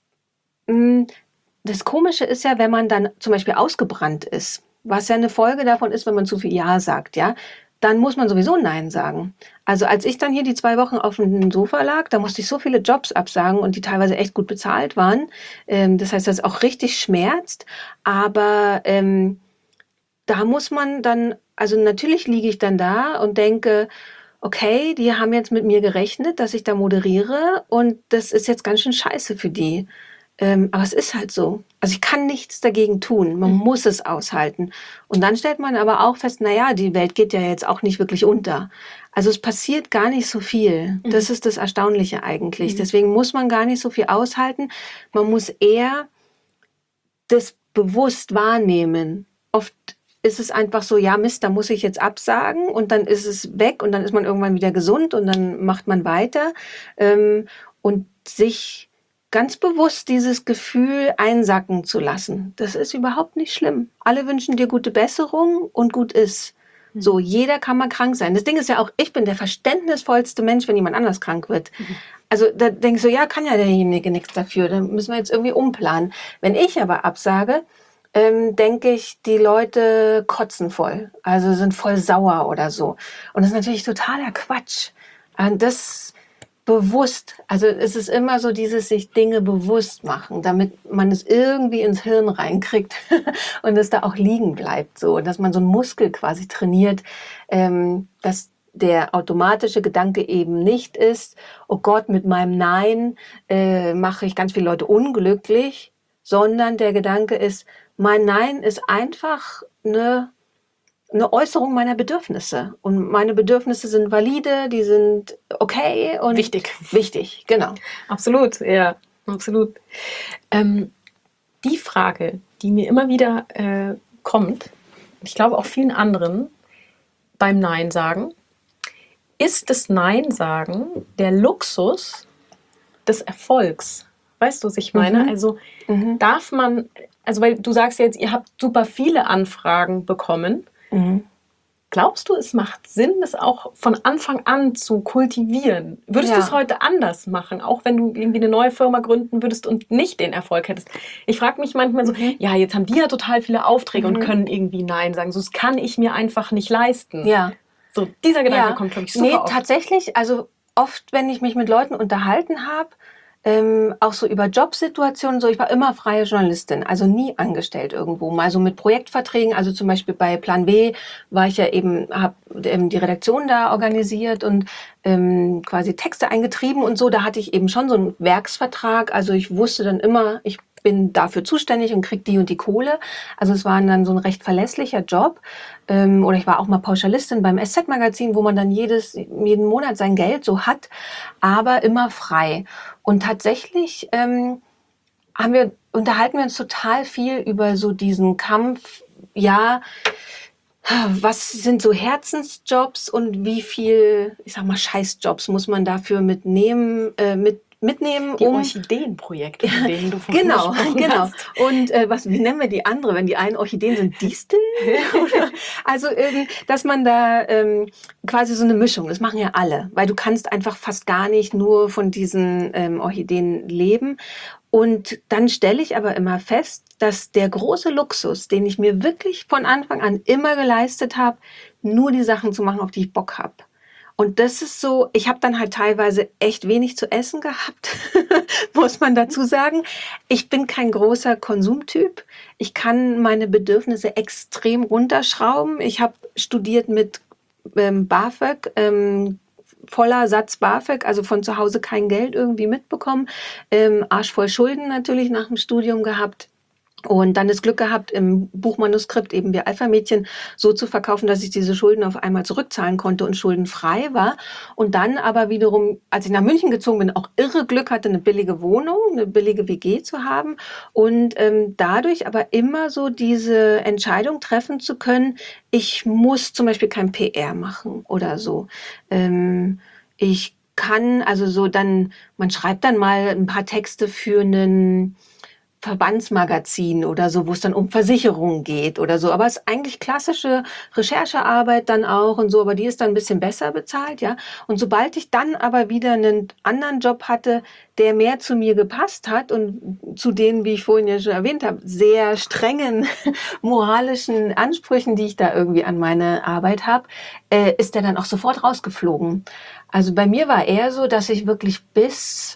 das Komische ist ja, wenn man dann zum Beispiel ausgebrannt ist, was ja eine Folge davon ist, wenn man zu viel Ja sagt, ja, dann muss man sowieso Nein sagen. Also als ich dann hier die 2 Wochen auf dem Sofa lag, da musste ich so viele Jobs absagen und die teilweise echt gut bezahlt waren. Das heißt, das auch richtig schmerzt. Aber da muss man dann, also natürlich liege ich dann da und denke, okay, die haben jetzt mit mir gerechnet, dass ich da moderiere und das ist jetzt ganz schön scheiße für die. Aber es ist halt so. Also ich kann nichts dagegen tun. Man muss es aushalten. Und dann stellt man aber auch fest, naja, die Welt geht ja jetzt auch nicht wirklich unter. Also es passiert gar nicht so viel. Das ist das Erstaunliche eigentlich. Deswegen muss man gar nicht so viel aushalten. Man muss eher das bewusst wahrnehmen. Oft ist es einfach so, ja Mist, da muss ich jetzt absagen und dann ist es weg und dann ist man irgendwann wieder gesund und dann macht man weiter. Und sich ganz bewusst dieses Gefühl einsacken zu lassen. Das ist überhaupt nicht schlimm. Alle wünschen dir gute Besserung und gut ist. So, jeder kann mal krank sein. Das Ding ist ja auch, ich bin der verständnisvollste Mensch, wenn jemand anders krank wird. Also da denkst du, ja, kann ja derjenige nichts dafür. Da müssen wir jetzt irgendwie umplanen. Wenn ich aber absage, denke ich, die Leute kotzen voll. Also sind voll sauer oder so. Und das ist natürlich totaler Quatsch. Und das bewusst, also es ist immer so dieses sich Dinge bewusst machen, damit man es irgendwie ins Hirn reinkriegt und es da auch liegen bleibt, so, dass man so einen Muskel quasi trainiert, dass der automatische Gedanke eben nicht ist, oh Gott, mit meinem Nein mache ich ganz viele Leute unglücklich, sondern der Gedanke ist, mein Nein ist einfach eine Äußerung meiner Bedürfnisse. Und meine Bedürfnisse sind valide, die sind okay und wichtig. Wichtig, genau. Absolut, ja, absolut. Die Frage, die mir immer wieder kommt, ich glaube auch vielen anderen beim Nein sagen, ist das Nein sagen der Luxus des Erfolgs? Weißt du, was ich meine? Also darf man, also weil du sagst jetzt, ihr habt super viele Anfragen bekommen. Glaubst du, es macht Sinn, das auch von Anfang an zu kultivieren? Würdest du es heute anders machen, auch wenn du irgendwie eine neue Firma gründen würdest und nicht den Erfolg hättest? Ich frage mich manchmal so, ja, jetzt haben die ja total viele Aufträge und können irgendwie Nein sagen. So, das kann ich mir einfach nicht leisten. Ja. So, dieser Gedanke kommt, glaube ich, super oft. Tatsächlich, also oft, wenn ich mich mit Leuten unterhalten habe, auch so über Jobsituationen, so ich war immer freie Journalistin, also nie angestellt irgendwo, mal so mit Projektverträgen, also zum Beispiel bei Plan B war ich ja eben, habe die Redaktion da organisiert und quasi Texte eingetrieben und so, da hatte ich eben schon so einen Werksvertrag, also ich wusste dann immer, ich bin dafür zuständig und krieg die und die Kohle. Also es war dann so ein recht verlässlicher Job. Oder ich war auch mal Pauschalistin beim SZ-Magazin, wo man dann jeden Monat sein Geld so hat, aber immer frei. Und tatsächlich unterhalten wir uns total viel über so diesen Kampf, ja, was sind so Herzensjobs und wie viel, ich sag mal, Scheißjobs muss man dafür mitnehmen, die Orchideenprojekte, von denen du von genau. Und wie nennen wir die andere, wenn die einen Orchideen sind, Disteln? Also, dass man da quasi so eine Mischung, das machen ja alle, weil du kannst einfach fast gar nicht nur von diesen Orchideen leben. Und dann stelle ich aber immer fest, dass der große Luxus, den ich mir wirklich von Anfang an immer geleistet habe, nur die Sachen zu machen, auf die ich Bock habe. Und das ist so, ich habe dann halt teilweise echt wenig zu essen gehabt, muss man dazu sagen. Ich bin kein großer Konsumtyp. Ich kann meine Bedürfnisse extrem runterschrauben. Ich habe studiert mit BAföG, voller Satz BAföG, also von zu Hause kein Geld irgendwie mitbekommen. Arschvoll Schulden natürlich nach dem Studium gehabt. Und dann das Glück gehabt, im Buchmanuskript eben wir Alpha-Mädchen so zu verkaufen, dass ich diese Schulden auf einmal zurückzahlen konnte und schuldenfrei war. Und dann aber wiederum, als ich nach München gezogen bin, auch irre Glück hatte, eine billige Wohnung, eine billige WG zu haben. Und dadurch aber immer so diese Entscheidung treffen zu können, ich muss zum Beispiel kein PR machen oder so. Ich kann, also so dann, man schreibt dann mal ein paar Texte für einen Verbandsmagazin oder so, wo es dann um Versicherungen geht oder so. Aber es ist eigentlich klassische Recherchearbeit dann auch und so, aber die ist dann ein bisschen besser bezahlt, ja. Und sobald ich dann aber wieder einen anderen Job hatte, der mehr zu mir gepasst hat und zu den, wie ich vorhin ja schon erwähnt habe, sehr strengen moralischen Ansprüchen, die ich da irgendwie an meine Arbeit habe, ist der dann auch sofort rausgeflogen. Also bei mir war eher so, dass ich wirklich bis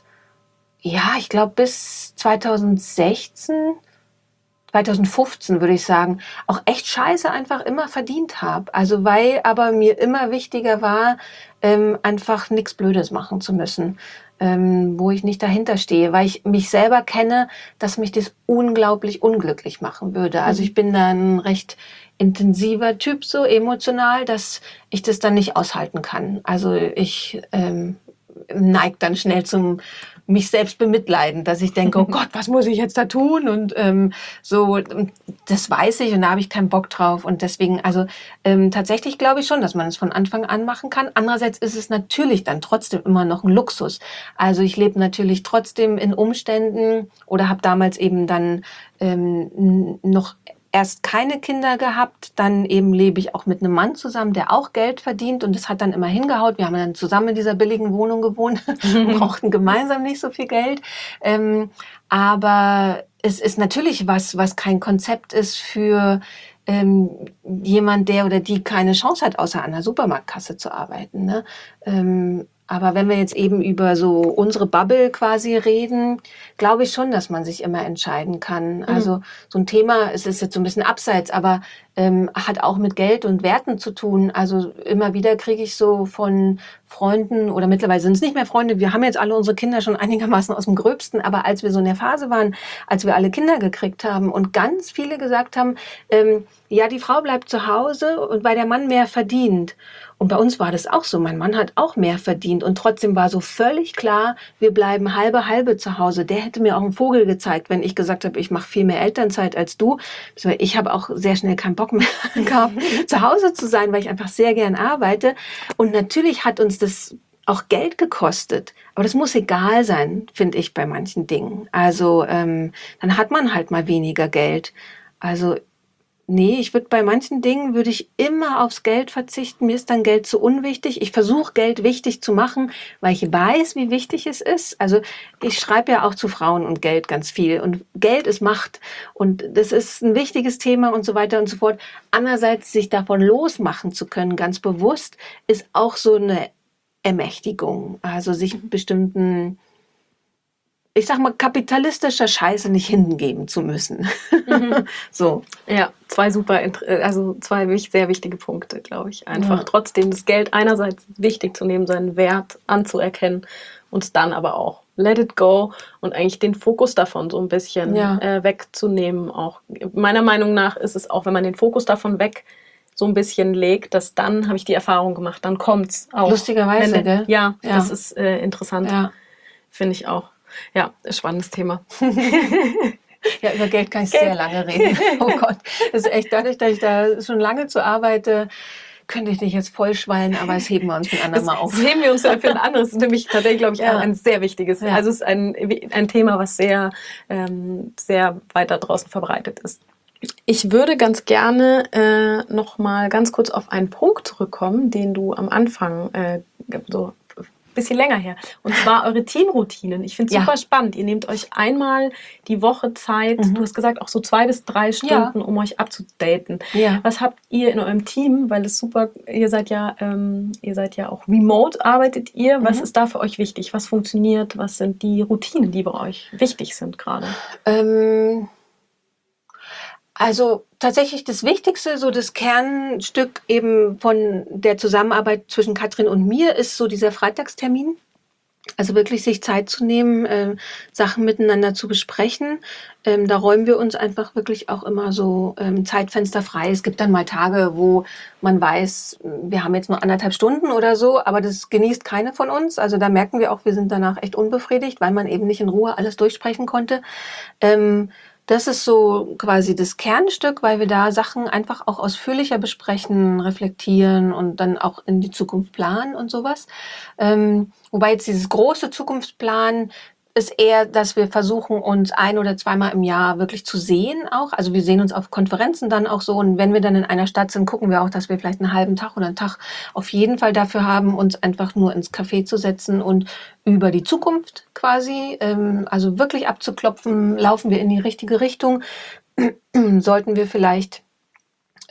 2016, 2015 würde ich sagen, auch echt scheiße einfach immer verdient habe. Also weil aber mir immer wichtiger war, einfach nichts Blödes machen zu müssen. wo ich nicht dahinter stehe, weil ich mich selber kenne, dass mich das unglaublich unglücklich machen würde. Also ich bin da ein recht intensiver Typ, so emotional, dass ich das dann nicht aushalten kann. Also ich neige dann schnell zum mich selbst bemitleiden, dass ich denke, oh Gott, was muss ich jetzt da tun? Und so, das weiß ich und da habe ich keinen Bock drauf. Und deswegen, also tatsächlich glaube ich schon, dass man es von Anfang an machen kann. Andererseits ist es natürlich dann trotzdem immer noch ein Luxus. Also ich lebe natürlich trotzdem in Umständen oder habe damals eben dann noch erst keine Kinder gehabt, dann eben lebe ich auch mit einem Mann zusammen, der auch Geld verdient und das hat dann immer hingehaut. Wir haben dann zusammen in dieser billigen Wohnung gewohnt, brauchten gemeinsam nicht so viel Geld. Aber es ist natürlich was kein Konzept ist für jemand, der oder die keine Chance hat, außer an der Supermarktkasse zu arbeiten. Ne? Aber wenn wir jetzt eben über so unsere Bubble quasi reden, glaube ich schon, dass man sich immer entscheiden kann. Also so ein Thema, es ist jetzt so ein bisschen abseits, aber hat auch mit Geld und Werten zu tun. Also immer wieder kriege ich so von Freunden oder mittlerweile sind es nicht mehr Freunde, wir haben jetzt alle unsere Kinder schon einigermaßen aus dem Gröbsten, aber als wir so in der Phase waren, als wir alle Kinder gekriegt haben und ganz viele gesagt haben, ja, die Frau bleibt zu Hause und weil der Mann mehr verdient. Und bei uns war das auch so. Mein Mann hat auch mehr verdient und trotzdem war so völlig klar, wir bleiben halbe zu Hause. Der hätte mir auch einen Vogel gezeigt, wenn ich gesagt habe, ich mache viel mehr Elternzeit als du. Ich habe auch sehr schnell keinen Bock mehr gehabt, zu Hause zu sein, weil ich einfach sehr gern arbeite. Und natürlich hat uns das auch Geld gekostet. Aber das muss egal sein, finde ich, bei manchen Dingen. Also dann hat man halt mal weniger Geld. Also nee, ich würde bei manchen Dingen würde ich immer aufs Geld verzichten. Mir ist dann Geld zu unwichtig. Ich versuche Geld wichtig zu machen, weil ich weiß, wie wichtig es ist. Also ich schreibe ja auch zu Frauen und Geld ganz viel. Und Geld ist Macht. Und das ist ein wichtiges Thema und so weiter und so fort. Andererseits, sich davon losmachen zu können, ganz bewusst, ist auch so eine Ermächtigung. Also sich bestimmten, ich sag mal, kapitalistischer Scheiße nicht hingeben zu müssen. So. Ja, zwei sehr wichtige Punkte, glaube ich. Einfach trotzdem das Geld einerseits wichtig zu nehmen, seinen Wert anzuerkennen und dann aber auch let it go und eigentlich den Fokus davon so ein bisschen wegzunehmen. Auch meiner Meinung nach ist es auch, wenn man den Fokus davon weg so ein bisschen legt, dass dann, habe ich die Erfahrung gemacht, dann kommt's auch. Lustigerweise, gell? Ja, das ist interessant. Ja. Finde ich auch. Ja, spannendes Thema. Ja, über Geld kann ich sehr lange reden. Oh Gott, das ist echt dadurch, dass ich da schon lange zu arbeite, könnte ich dich jetzt vollschwallen, aber das heben wir uns für ein andermal auf. Das heben wir uns für ein anderes. Das ist nämlich tatsächlich, glaube ich, ein sehr wichtiges. Ja. Also es ist ein Thema, was sehr, sehr weit da draußen verbreitet ist. Ich würde ganz gerne noch mal ganz kurz auf einen Punkt zurückkommen, den du am Anfang so bisschen länger her. Und zwar eure Teamroutinen. Ich finde es super spannend. Ihr nehmt euch einmal die Woche Zeit, du hast gesagt, auch so 2 bis 3 Stunden, um euch abzudaten. Ja. Was habt ihr in eurem Team? Weil es super, ihr seid ja auch remote, arbeitet ihr. Was ist da für euch wichtig? Was funktioniert? Was sind die Routinen, die bei euch wichtig sind gerade? Also tatsächlich das Wichtigste, so das Kernstück eben von der Zusammenarbeit zwischen Katrin und mir ist so dieser Freitagstermin. Also wirklich sich Zeit zu nehmen, Sachen miteinander zu besprechen. Da räumen wir uns einfach wirklich auch immer so Zeitfenster frei. Es gibt dann mal Tage, wo man weiß, wir haben jetzt nur 1,5 Stunden oder so, aber das genießt keine von uns. Also da merken wir auch, wir sind danach echt unbefriedigt, weil man eben nicht in Ruhe alles durchsprechen konnte. Das ist so quasi das Kernstück, weil wir da Sachen einfach auch ausführlicher besprechen, reflektieren und dann auch in die Zukunft planen und sowas. Wobei jetzt dieses große Zukunftsplan ist eher, dass wir versuchen, uns 1- oder 2-mal im Jahr wirklich zu sehen auch. Also wir sehen uns auf Konferenzen dann auch so. Und wenn wir dann in einer Stadt sind, gucken wir auch, dass wir vielleicht einen halben Tag oder einen Tag auf jeden Fall dafür haben, uns einfach nur ins Café zu setzen und über die Zukunft quasi, also wirklich abzuklopfen, laufen wir in die richtige Richtung, sollten wir vielleicht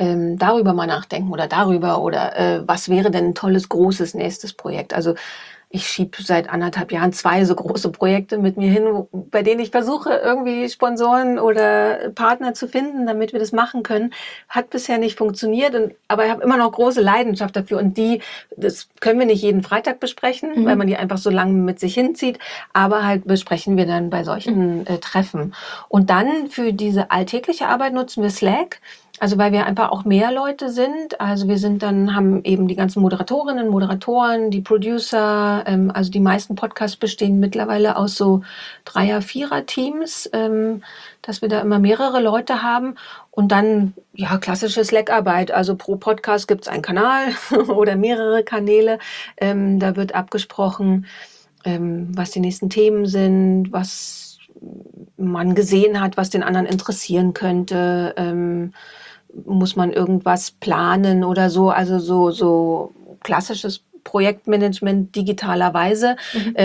darüber mal nachdenken oder darüber oder was wäre denn ein tolles, großes nächstes Projekt. Also ich schiebe seit 1,5 Jahren 2 so große Projekte mit mir hin, bei denen ich versuche, irgendwie Sponsoren oder Partner zu finden, damit wir das machen können. Hat bisher nicht funktioniert, aber ich habe immer noch große Leidenschaft dafür. Und das können wir nicht jeden Freitag besprechen, weil man die einfach so lange mit sich hinzieht. Aber halt besprechen wir dann bei solchen Treffen. Und dann für diese alltägliche Arbeit nutzen wir Slack. Also weil wir einfach auch mehr Leute sind. Also wir haben eben die ganzen Moderatorinnen, Moderatoren, die Producer. Also die meisten Podcasts bestehen mittlerweile aus so 3er-, 4er-Teams, dass wir da immer mehrere Leute haben. Und dann, ja, klassische Slack-Arbeit. Also pro Podcast gibt's einen Kanal oder mehrere Kanäle. Da wird abgesprochen, was die nächsten Themen sind, was man gesehen hat, was den anderen interessieren könnte. Muss man irgendwas planen oder so, also so klassisches Projektmanagement digitalerweise,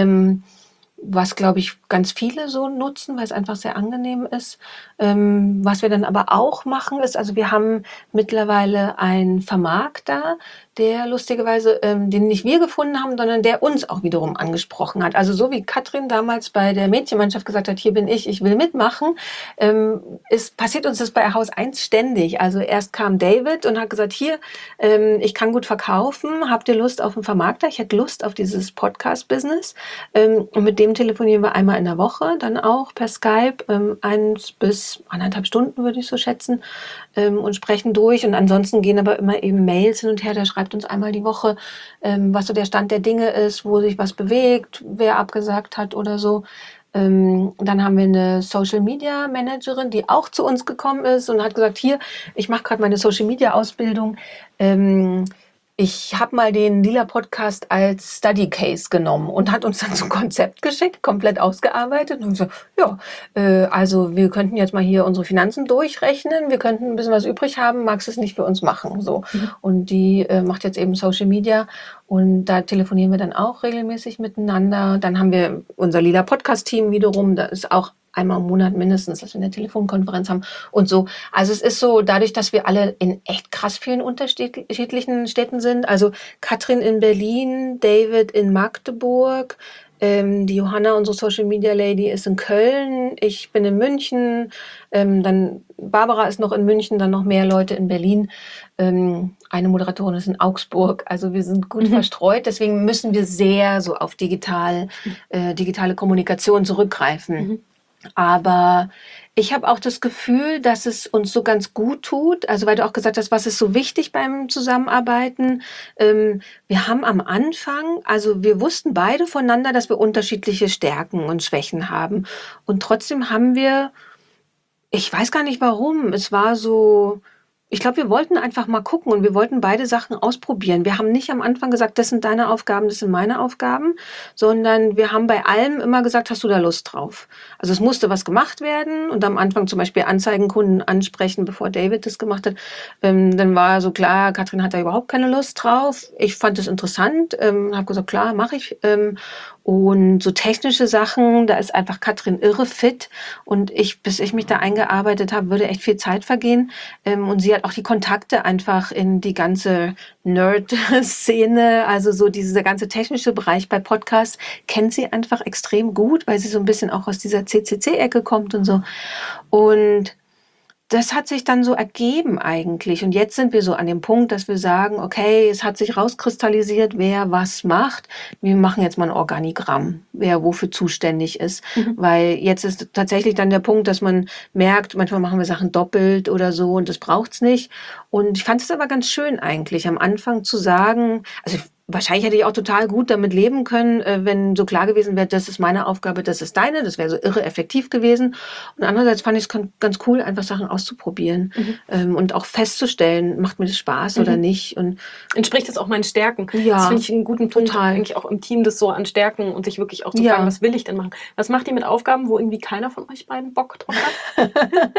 was, glaube ich, ganz viele so nutzen, weil es einfach sehr angenehm ist. Was wir dann aber auch machen, ist, also wir haben mittlerweile einen Vermarkter, der lustigerweise, den nicht wir gefunden haben, sondern der uns auch wiederum angesprochen hat. Also so wie Katrin damals bei der Mädchenmannschaft gesagt hat, hier bin ich will mitmachen, passiert uns das bei Haus 1 ständig. Also erst kam David und hat gesagt, hier, ich kann gut verkaufen, habt ihr Lust auf einen Vermarkter? Ich hätte Lust auf dieses Podcast-Business. Und mit dem telefonieren wir einmal in der Woche, dann auch per Skype, 1 bis 1,5 Stunden würde ich so schätzen, und sprechen durch. Und ansonsten gehen aber immer eben Mails hin und her, der schreibt uns einmal die Woche, was so der Stand der Dinge ist, wo sich was bewegt, wer abgesagt hat oder so. Dann haben wir eine Social Media Managerin, die auch zu uns gekommen ist und hat gesagt, hier, ich mache gerade meine Social Media Ausbildung. Ich habe mal den Lila Podcast als Study Case genommen und hat uns dann so ein Konzept geschickt, komplett ausgearbeitet. Und so, ja, also wir könnten jetzt mal hier unsere Finanzen durchrechnen, wir könnten ein bisschen was übrig haben, magst du es nicht für uns machen? So. Und die macht jetzt eben Social Media und da telefonieren wir dann auch regelmäßig miteinander. Dann haben wir unser Lila Podcast Team wiederum, da ist auch einmal im Monat mindestens, dass wir eine Telefonkonferenz haben und so. Also es ist so, dadurch, dass wir alle in echt krass vielen unterschiedlichen Städten sind, also Katrin in Berlin, David in Magdeburg, die Johanna, unsere Social Media Lady, ist in Köln, ich bin in München, dann Barbara ist noch in München, dann noch mehr Leute in Berlin, eine Moderatorin ist in Augsburg, also wir sind gut verstreut, deswegen müssen wir sehr so auf digitale Kommunikation zurückgreifen. Aber ich habe auch das Gefühl, dass es uns so ganz gut tut. Also weil du auch gesagt hast, was ist so wichtig beim Zusammenarbeiten? Wir haben am Anfang, also wir wussten beide voneinander, dass wir unterschiedliche Stärken und Schwächen haben. Und trotzdem haben wir, ich weiß gar nicht warum, es war so, ich glaube, wir wollten einfach mal gucken und wir wollten beide Sachen ausprobieren. Wir haben nicht am Anfang gesagt, das sind deine Aufgaben, das sind meine Aufgaben, sondern wir haben bei allem immer gesagt, hast du da Lust drauf? Also es musste was gemacht werden und am Anfang zum Beispiel Anzeigenkunden ansprechen, bevor David das gemacht hat. Dann war so klar, Katrin hat da überhaupt keine Lust drauf. Ich fand es interessant, habe gesagt, klar, mache ich. Und so technische Sachen, da ist einfach Katrin irre fit und bis ich mich da eingearbeitet habe, würde echt viel Zeit vergehen. Und sie hat auch die Kontakte einfach in die ganze Nerd-Szene, also so dieser ganze technische Bereich bei Podcasts kennt sie einfach extrem gut, weil sie so ein bisschen auch aus dieser CCC-Ecke kommt und so. Und das hat sich dann so ergeben eigentlich. Und jetzt sind wir so an dem Punkt, dass wir sagen, okay, es hat sich rauskristallisiert, wer was macht. Wir machen jetzt mal ein Organigramm, wer wofür zuständig ist. Weil jetzt ist tatsächlich dann der Punkt, dass man merkt, manchmal machen wir Sachen doppelt oder so und das braucht's nicht. Und ich fand es aber ganz schön eigentlich, am Anfang zu sagen, also wahrscheinlich hätte ich auch total gut damit leben können, wenn so klar gewesen wäre, das ist meine Aufgabe, das ist deine. Das wäre so irre effektiv gewesen. Und andererseits fand ich es ganz cool, einfach Sachen auszuprobieren und auch festzustellen, macht mir das Spaß oder nicht. Und entspricht das auch meinen Stärken? Ja, das finde ich einen guten Punkt, total. eigentlich auch im Team das so an Stärken und sich wirklich auch zu fragen, was will ich denn machen? Was macht ihr mit Aufgaben, wo irgendwie keiner von euch beiden Bock drauf hat?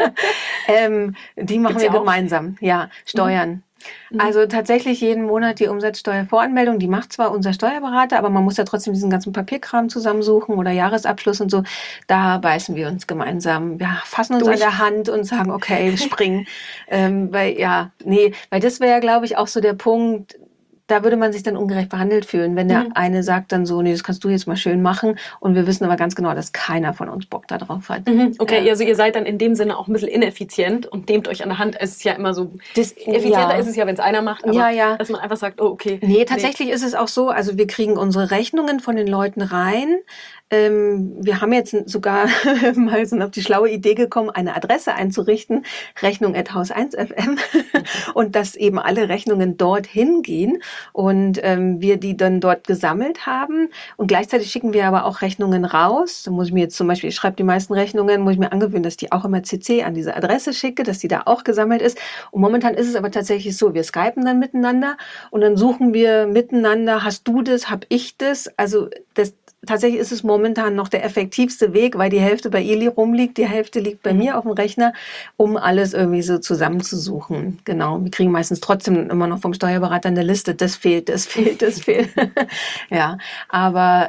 Die machen wir gemeinsam. Ja, Steuern. Also tatsächlich jeden Monat die Umsatzsteuervoranmeldung, die macht zwar unser Steuerberater, aber man muss ja trotzdem diesen ganzen Papierkram zusammensuchen oder Jahresabschluss und so. Da beißen wir uns gemeinsam. Wir fassen uns an der Hand und sagen, okay, springen. Weil das wäre, glaube ich, auch so der Punkt, da würde man sich dann ungerecht behandelt fühlen, wenn der eine sagt dann so, nee, das kannst du jetzt mal schön machen und wir wissen aber ganz genau, dass keiner von uns Bock darauf hat. Okay, also ihr seid dann in dem Sinne auch ein bisschen ineffizient und nehmt euch an der Hand. Es ist ja immer so, effizienter ist es ja, wenn es einer macht, aber dass man einfach sagt, oh okay. Nee, tatsächlich ist es auch so, also wir kriegen unsere Rechnungen von den Leuten rein. Wir haben jetzt sogar mal so auf die schlaue Idee gekommen, eine Adresse einzurichten, Rechnung@haus1fm und dass eben alle Rechnungen dorthin gehen und wir die dann dort gesammelt haben und gleichzeitig schicken wir aber auch Rechnungen raus. Da muss ich mir jetzt zum Beispiel, ich schreibe die meisten Rechnungen, muss ich mir angewöhnen, dass ich die auch immer CC an diese Adresse schicke, dass die da auch gesammelt ist. Und momentan ist es aber tatsächlich so, wir skypen dann miteinander und dann suchen wir miteinander, hast du das, hab ich das? Also tatsächlich ist es momentan noch der effektivste Weg, weil die Hälfte bei ihr rumliegt, die Hälfte liegt bei mir auf dem Rechner, um alles irgendwie so zusammenzusuchen. Genau. Wir kriegen meistens trotzdem immer noch vom Steuerberater eine Liste. Das fehlt, das fehlt, das fehlt. Ja, aber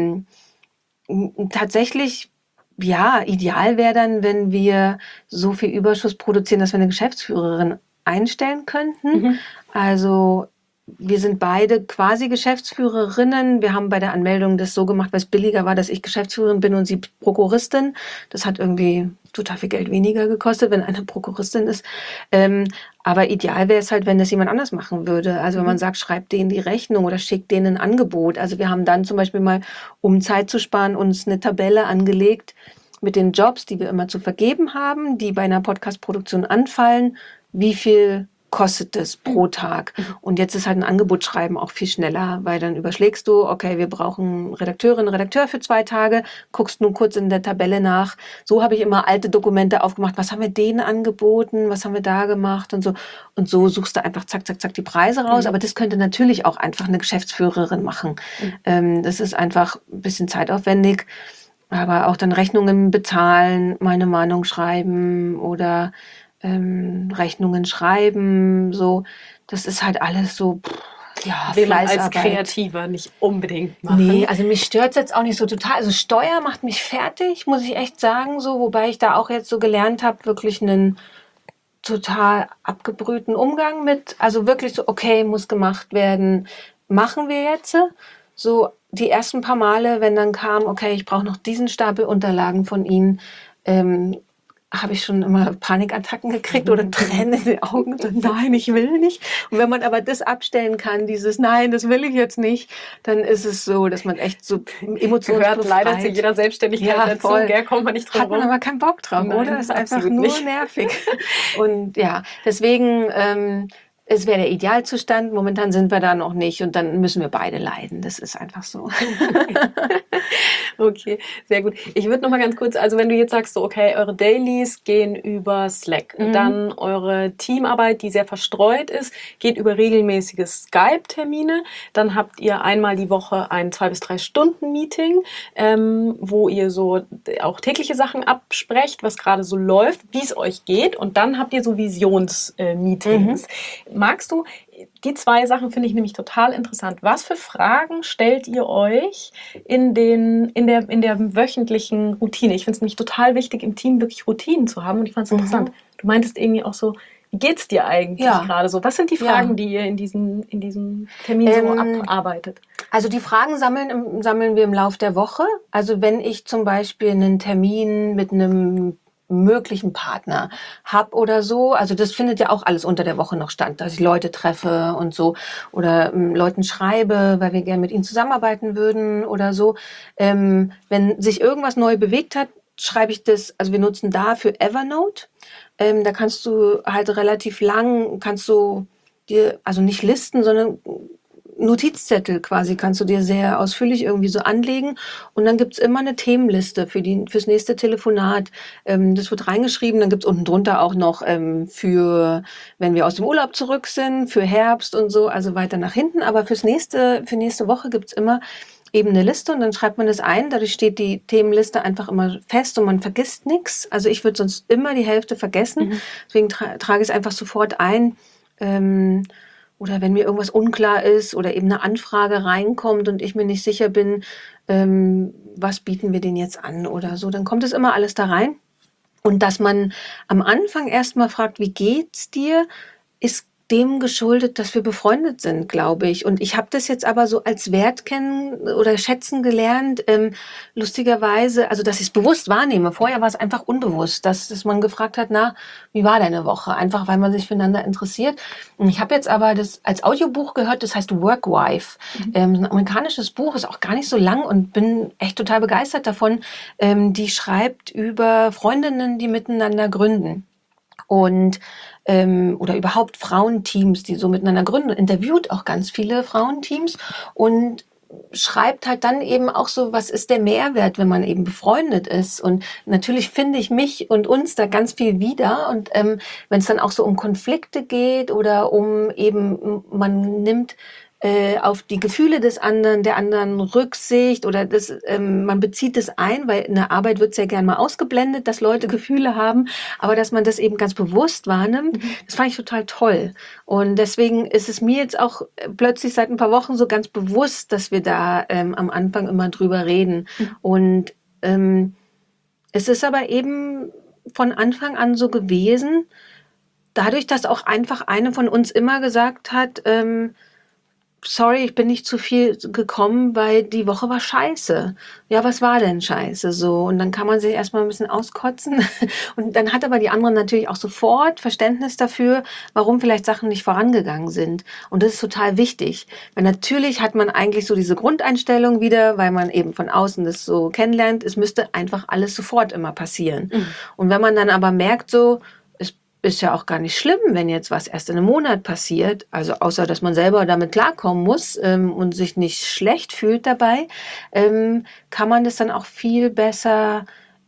tatsächlich, ja, ideal wäre dann, wenn wir so viel Überschuss produzieren, dass wir eine Geschäftsführerin einstellen könnten. Also wir sind beide quasi Geschäftsführerinnen. Wir haben bei der Anmeldung das so gemacht, weil es billiger war, dass ich Geschäftsführerin bin und sie Prokuristin. Das hat irgendwie total viel Geld weniger gekostet, wenn eine Prokuristin ist. Aber ideal wäre es halt, wenn das jemand anders machen würde. Also wenn man sagt, schreibt denen die Rechnung oder schickt denen ein Angebot. Also wir haben dann zum Beispiel mal, um Zeit zu sparen, uns eine Tabelle angelegt mit den Jobs, die wir immer zu vergeben haben, die bei einer Podcast-Produktion anfallen. Wie viel kostet es pro Tag? Und jetzt ist halt ein Angebot schreiben auch viel schneller, weil dann überschlägst du, okay, wir brauchen Redakteurinnen, Redakteur für 2 Tage, guckst nun kurz in der Tabelle nach. So habe ich immer alte Dokumente aufgemacht. Was haben wir denen angeboten? Was haben wir da gemacht? Und so. Und so suchst du einfach zack, zack, zack die Preise raus. Aber das könnte natürlich auch einfach eine Geschäftsführerin machen. Das ist einfach ein bisschen zeitaufwendig. Aber auch dann Rechnungen bezahlen, meine Mahnung schreiben oder Rechnungen schreiben, so, das ist halt alles so, ja, will man als Kreativer nicht unbedingt machen. Nee, also mich stört's jetzt auch nicht so total. Also Steuer macht mich fertig, muss ich echt sagen, so, wobei ich da auch jetzt so gelernt habe, wirklich einen total abgebrühten Umgang mit, also wirklich so, okay, muss gemacht werden, machen wir jetzt. So die ersten paar Male, wenn dann kam, okay, ich brauche noch diesen Stapel Unterlagen von Ihnen, habe ich schon immer Panikattacken gekriegt oder Tränen in den Augen. Und nein, ich will nicht. Und wenn man aber das abstellen kann, dieses nein, das will ich jetzt nicht, dann ist es so, dass man echt so emotionsbefreit. Gehört leider zu jeder Selbstständigkeit dazu, kommt man nicht drum rum. Hat man aber keinen Bock drauf, nein, oder? Ist einfach nur nicht nervig. Und ja, deswegen, es wäre der Idealzustand. Momentan sind wir da noch nicht und dann müssen wir beide leiden. Das ist einfach so. Okay, sehr gut. Ich würde noch mal ganz kurz, also wenn du jetzt sagst, so okay, eure Dailies gehen über Slack, dann eure Teamarbeit, die sehr verstreut ist, geht über regelmäßige Skype-Termine. Dann habt ihr einmal die Woche ein 2 bis 3 Stunden Meeting, wo ihr so auch tägliche Sachen absprecht, was gerade so läuft, wie es euch geht. Und dann habt ihr so Visionsmeetings. Magst du, die 2 Sachen finde ich nämlich total interessant. Was für Fragen stellt ihr euch in der wöchentlichen Routine? Ich finde es nämlich total wichtig, im Team wirklich Routinen zu haben und ich fand es interessant. Du meintest irgendwie auch so, wie geht's dir eigentlich gerade so? Was sind die Fragen, die ihr in diesem Termin so abarbeitet? Also die Fragen sammeln wir im Lauf der Woche. Also wenn ich zum Beispiel einen Termin mit einem möglichen Partner hab oder so. Also das findet ja auch alles unter der Woche noch statt, dass ich Leute treffe und so oder Leuten schreibe, weil wir gerne mit ihnen zusammenarbeiten würden oder so. Wenn sich irgendwas neu bewegt hat, schreibe ich das, also wir nutzen dafür Evernote. Da kannst du halt relativ lang, kannst du dir, also nicht Listen, sondern Notizzettel quasi kannst du dir sehr ausführlich irgendwie so anlegen und dann gibt's immer eine Themenliste fürs nächste Telefonat. Das wird reingeschrieben, dann gibt's unten drunter auch noch für, wenn wir aus dem Urlaub zurück sind, für Herbst und so, also weiter nach hinten. Aber für nächste Woche gibt's immer eben eine Liste und dann schreibt man das ein. Dadurch steht die Themenliste einfach immer fest und man vergisst nichts. Also ich würde sonst immer die Hälfte vergessen. Deswegen trage ich es einfach sofort ein. Oder wenn mir irgendwas unklar ist oder eben eine Anfrage reinkommt und ich mir nicht sicher bin, was bieten wir denen jetzt an oder so, dann kommt es immer alles da rein. Und dass man am Anfang erstmal fragt, wie geht's dir, ist dem geschuldet, dass wir befreundet sind, glaube ich. Und ich habe das jetzt aber so als Wert kennen oder schätzen gelernt, lustigerweise, also dass ich es bewusst wahrnehme. Vorher war es einfach unbewusst, dass man gefragt hat, na, wie war deine Woche? Einfach, weil man sich füreinander interessiert. Und ich habe jetzt aber das als Audiobuch gehört, das heißt Workwife. Ein amerikanisches Buch, ist auch gar nicht so lang und bin echt total begeistert davon. Die schreibt über Freundinnen, die miteinander gründen. Und oder überhaupt Frauenteams, die so miteinander gründen, interviewt auch ganz viele Frauenteams und schreibt halt dann eben auch so, was ist der Mehrwert, wenn man eben befreundet ist. Und natürlich finde ich mich und uns da ganz viel wieder. Und wenn es dann auch so um Konflikte geht oder um eben, man nimmt auf die Gefühle des anderen, der anderen Rücksicht oder das, man bezieht es ein, weil in der Arbeit wird es ja gern mal ausgeblendet, dass Leute Gefühle haben, aber dass man das eben ganz bewusst wahrnimmt, das fand ich total toll. Und deswegen ist es mir jetzt auch plötzlich seit ein paar Wochen so ganz bewusst, dass wir da am Anfang immer drüber reden. Und es ist aber eben von Anfang an so gewesen, dadurch, dass auch einfach eine von uns immer gesagt hat, sorry, ich bin nicht zu viel gekommen, weil die Woche war scheiße. Ja, was war denn scheiße so? Und dann kann man sich erstmal ein bisschen auskotzen. Und dann hat aber die andere natürlich auch sofort Verständnis dafür, warum vielleicht Sachen nicht vorangegangen sind. Und das ist total wichtig. Weil natürlich hat man eigentlich so diese Grundeinstellung wieder, weil man eben von außen das so kennenlernt, es müsste einfach alles sofort immer passieren. Und wenn man dann aber merkt so, ist ja auch gar nicht schlimm, wenn jetzt was erst in einem Monat passiert, also außer, dass man selber damit klarkommen muss und sich nicht schlecht fühlt dabei, kann man das dann auch viel besser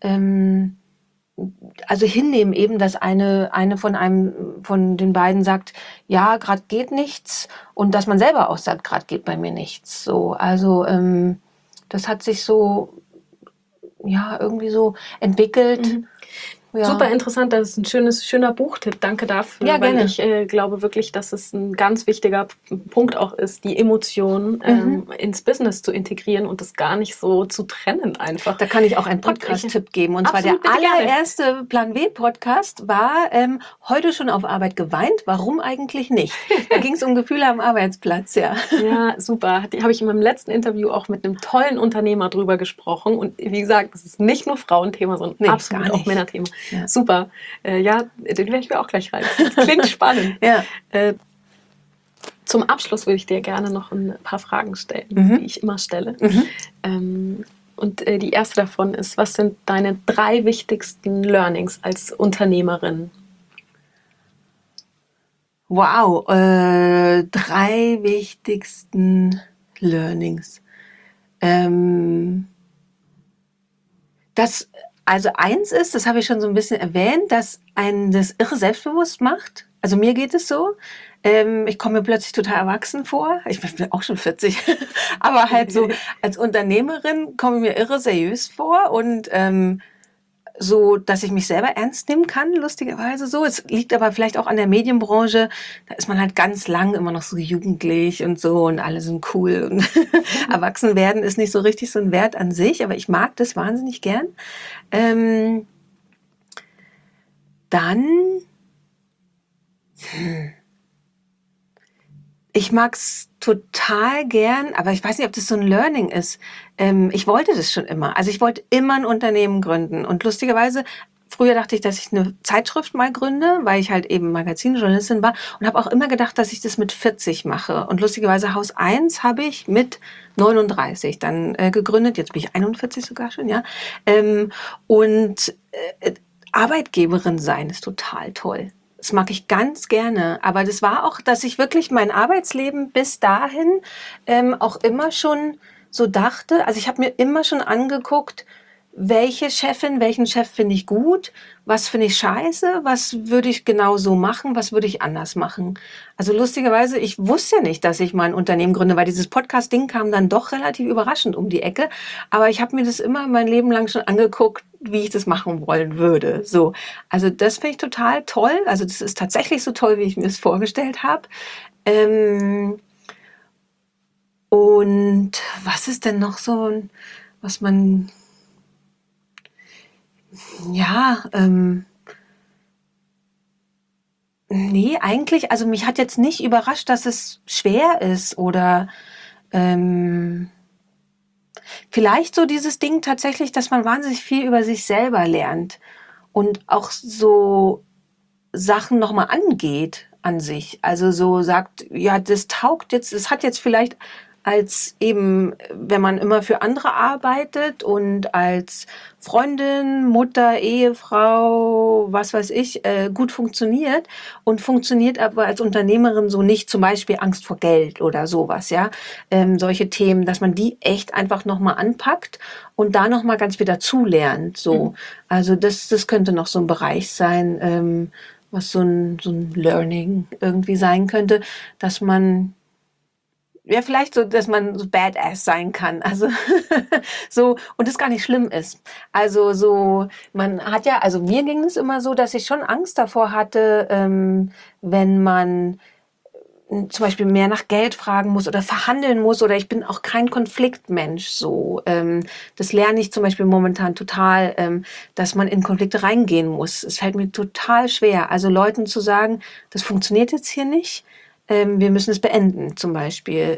also hinnehmen eben, dass eine von den beiden sagt, ja, gerade geht nichts und dass man selber auch sagt, gerade geht bei mir nichts. So, also das hat sich so ja irgendwie so entwickelt. Ja. Super interessant, das ist ein schöner Buchtipp. Danke dafür, ja, weil ich glaube wirklich, dass es ein ganz wichtiger Punkt auch ist, die Emotionen ins Business zu integrieren und das gar nicht so zu trennen einfach. Da kann ich auch einen Podcast-Tipp geben. Und zwar der allererste Plan W-Podcast war heute schon auf Arbeit geweint, warum eigentlich nicht? Da ging es um Gefühle am Arbeitsplatz, ja. Ja, super. Die habe ich in meinem letzten Interview auch mit einem tollen Unternehmer drüber gesprochen. Und wie gesagt, das ist nicht nur Frauenthema, sondern absolut auch Männerthema. Ja. Super. Ja, den werde ich mir auch gleich rein. Klingt spannend. Ja. Zum Abschluss würde ich dir gerne noch ein paar Fragen stellen, die ich immer stelle. Und die erste davon ist, was sind deine 3 wichtigsten Learnings als Unternehmerin? Wow, 3 wichtigsten Learnings. Also eins ist, das habe ich schon so ein bisschen erwähnt, dass einen das irre selbstbewusst macht. Also mir geht es so. Ich komme mir plötzlich total erwachsen vor. Ich bin auch schon 40. Aber halt so als Unternehmerin komme ich mir irre seriös vor und so, dass ich mich selber ernst nehmen kann, lustigerweise so. Es liegt aber vielleicht auch an der Medienbranche. Da ist man halt ganz lang immer noch so jugendlich und so und alle sind cool. Und erwachsen werden ist nicht so richtig so ein Wert an sich, aber ich mag das wahnsinnig gern. Dann ich mag's total gern, aber ich weiß nicht, ob das so ein Learning ist. Ich wollte das schon immer. Also ich wollte immer ein Unternehmen gründen. Und lustigerweise, früher dachte ich, dass ich eine Zeitschrift mal gründe, weil ich halt eben Magazinjournalistin war und habe auch immer gedacht, dass ich das mit 40 mache. Und lustigerweise Haus 1 habe ich mit 39 dann gegründet. Jetzt bin ich 41 sogar schon, ja. Arbeitgeberin sein ist total toll. Das mag ich ganz gerne. Aber das war auch, dass ich wirklich mein Arbeitsleben bis dahin auch immer schon so dachte. Also ich habe mir immer schon angeguckt, welche Chefin, welchen Chef finde ich gut, was finde ich scheiße, was würde ich genau so machen, was würde ich anders machen. Also lustigerweise, ich wusste ja nicht, dass ich mal ein Unternehmen gründe, weil dieses Podcast-Ding kam dann doch relativ überraschend um die Ecke. Aber ich habe mir das immer mein Leben lang schon angeguckt, wie ich das machen wollen würde. So, also das finde ich total toll. Also das ist tatsächlich so toll, wie ich mir das vorgestellt habe. Und was ist denn noch so, was man Nee, eigentlich, also mich hat jetzt nicht überrascht, dass es schwer ist oder vielleicht so dieses Ding tatsächlich, dass man wahnsinnig viel über sich selber lernt und auch so Sachen nochmal angeht an sich. Also so sagt, ja, das taugt jetzt, das hat jetzt vielleicht als eben, wenn man immer für andere arbeitet und als Freundin, Mutter, Ehefrau, was weiß ich, gut funktioniert und funktioniert aber als Unternehmerin so nicht, zum Beispiel Angst vor Geld oder sowas, ja, solche Themen, dass man die echt einfach nochmal anpackt und da nochmal ganz viel dazulernt, so. Also das könnte noch so ein Bereich sein, was so ein Learning irgendwie sein könnte, dass man ja, vielleicht so, dass man so Badass sein kann. Also so, und das gar nicht schlimm ist. Also so, man hat ja, also mir ging es immer so, dass ich schon Angst davor hatte, wenn man zum Beispiel mehr nach Geld fragen muss oder verhandeln muss oder ich bin auch kein Konfliktmensch so. Das lerne ich zum Beispiel momentan total, dass man in Konflikte reingehen muss. Es fällt mir total schwer, also Leuten zu sagen, das funktioniert jetzt hier nicht, wir müssen es beenden zum Beispiel.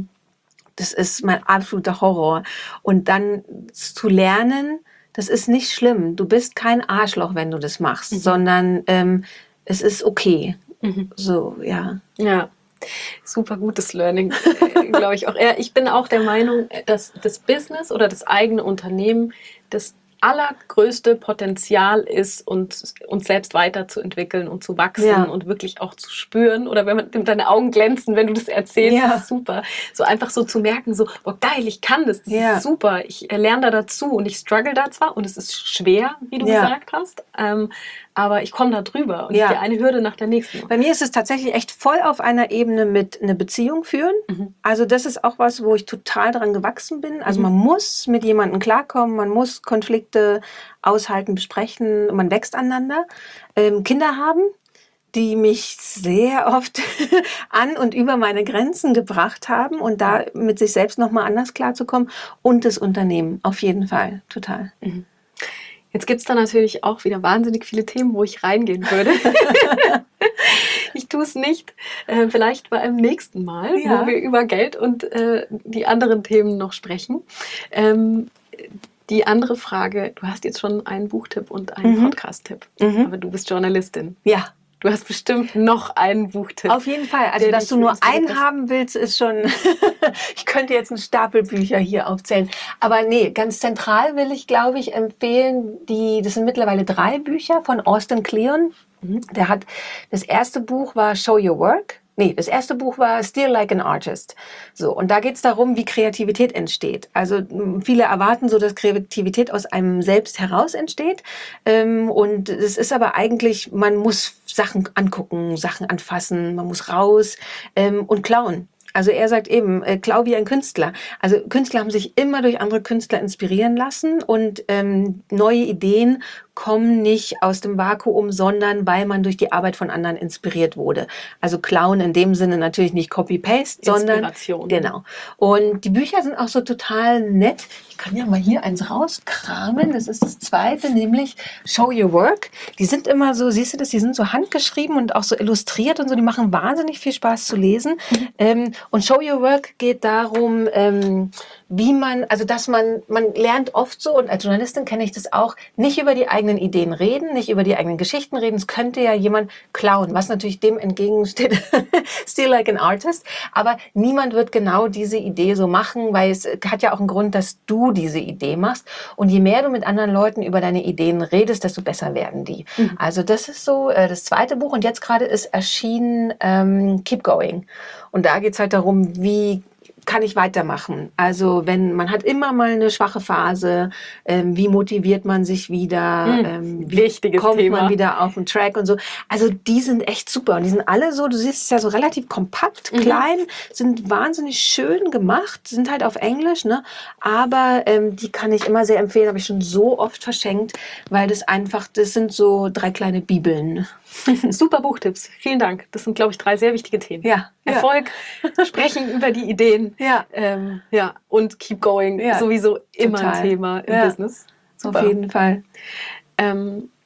Das ist mein absoluter Horror. Und dann zu lernen, das ist nicht schlimm. Du bist kein Arschloch, wenn du das machst, sondern es ist okay. So, ja. Ja, super gutes Learning, glaube ich auch. Ja, ich bin auch der Meinung, dass das Business oder das eigene Unternehmen das allergrößte Potenzial ist, uns selbst weiterzuentwickeln und zu wachsen und wirklich auch zu spüren. Oder wenn deine Augen glänzen, wenn du das erzählst, das ist super. So einfach so zu merken, so, oh geil, ich kann das ist super. Ich lerne da dazu und ich struggle da zwar und es ist schwer, wie du gesagt hast, aber ich komme da drüber und ich gehe eine Hürde nach der nächsten. Bei mir ist es tatsächlich echt voll auf einer Ebene mit einer Beziehung führen. Also das ist auch was, wo ich total dran gewachsen bin. Also man muss mit jemandem klarkommen, man muss Konflikte aushalten, besprechen, man wächst aneinander. Kinder haben, die mich sehr oft an und über meine Grenzen gebracht haben und da mit sich selbst nochmal anders klarzukommen und das Unternehmen, auf jeden Fall, total. Jetzt gibt es da natürlich auch wieder wahnsinnig viele Themen, wo ich reingehen würde. Ich tue es nicht. Vielleicht bei einem nächsten Mal, wo wir über Geld und die anderen Themen noch sprechen. Die andere Frage, du hast jetzt schon einen Buchtipp und einen Podcast-Tipp, aber du bist Journalistin. Ja. Du hast bestimmt noch einen Buchtipp. Auf jeden Fall. Also, dass du nur einen haben willst, ist schon... Ich könnte jetzt einen Stapel Bücher hier aufzählen. Aber nee, ganz zentral will ich, glaube ich, empfehlen, das sind mittlerweile 3 Bücher von Austin Kleon. Der hat, das erste Buch war Show Your Work. Nee, das erste Buch war Steal Like an Artist. So, und da geht es darum, wie Kreativität entsteht. Also viele erwarten so, dass Kreativität aus einem selbst heraus entsteht. Und es ist aber eigentlich, man muss Sachen angucken, Sachen anfassen, man muss raus und klauen. Also er sagt eben, klau wie ein Künstler. Also Künstler haben sich immer durch andere Künstler inspirieren lassen und neue Ideen kommen nicht aus dem Vakuum, sondern weil man durch die Arbeit von anderen inspiriert wurde. Also klauen in dem Sinne natürlich nicht Copy-Paste, sondern Inspiration. Genau. Und die Bücher sind auch so total nett. Ich kann ja mal hier eins rauskramen. Das ist das zweite, nämlich Show Your Work. Die sind immer so, siehst du das, die sind so handgeschrieben und auch so illustriert und so. Die machen wahnsinnig viel Spaß zu lesen. Und Show Your Work geht darum, wie man, also dass man lernt oft so, und als Journalistin kenne ich das auch, nicht über die eigenen Ideen reden, nicht über die eigenen Geschichten reden. Es könnte ja jemand klauen, was natürlich dem entgegensteht, Steal Like an Artist. Aber niemand wird genau diese Idee so machen, weil es hat ja auch einen Grund, dass du diese Idee machst. Und je mehr du mit anderen Leuten über deine Ideen redest, desto besser werden die. Also das ist so das zweite Buch. Und jetzt gerade ist erschienen Keep Going. Und da geht es halt darum, wie kann ich weitermachen? Also wenn man hat immer mal eine schwache Phase, wie motiviert man sich wieder? Wie kommt Thema. Man wieder auf den Track und so? Also die sind echt super und die sind alle so, du siehst es ja so relativ kompakt, klein, sind wahnsinnig schön gemacht, sind halt auf Englisch, ne? Aber die kann ich immer sehr empfehlen, habe ich schon so oft verschenkt, weil das sind so 3 kleine Bibeln. Super Buchtipps. Vielen Dank. Das sind, glaube ich, 3 sehr wichtige Themen. Ja. Erfolg, sprechen über die Ideen. Ja. Und keep going. Sowieso immer Total. ein Thema im Business. Super. Auf jeden Fall.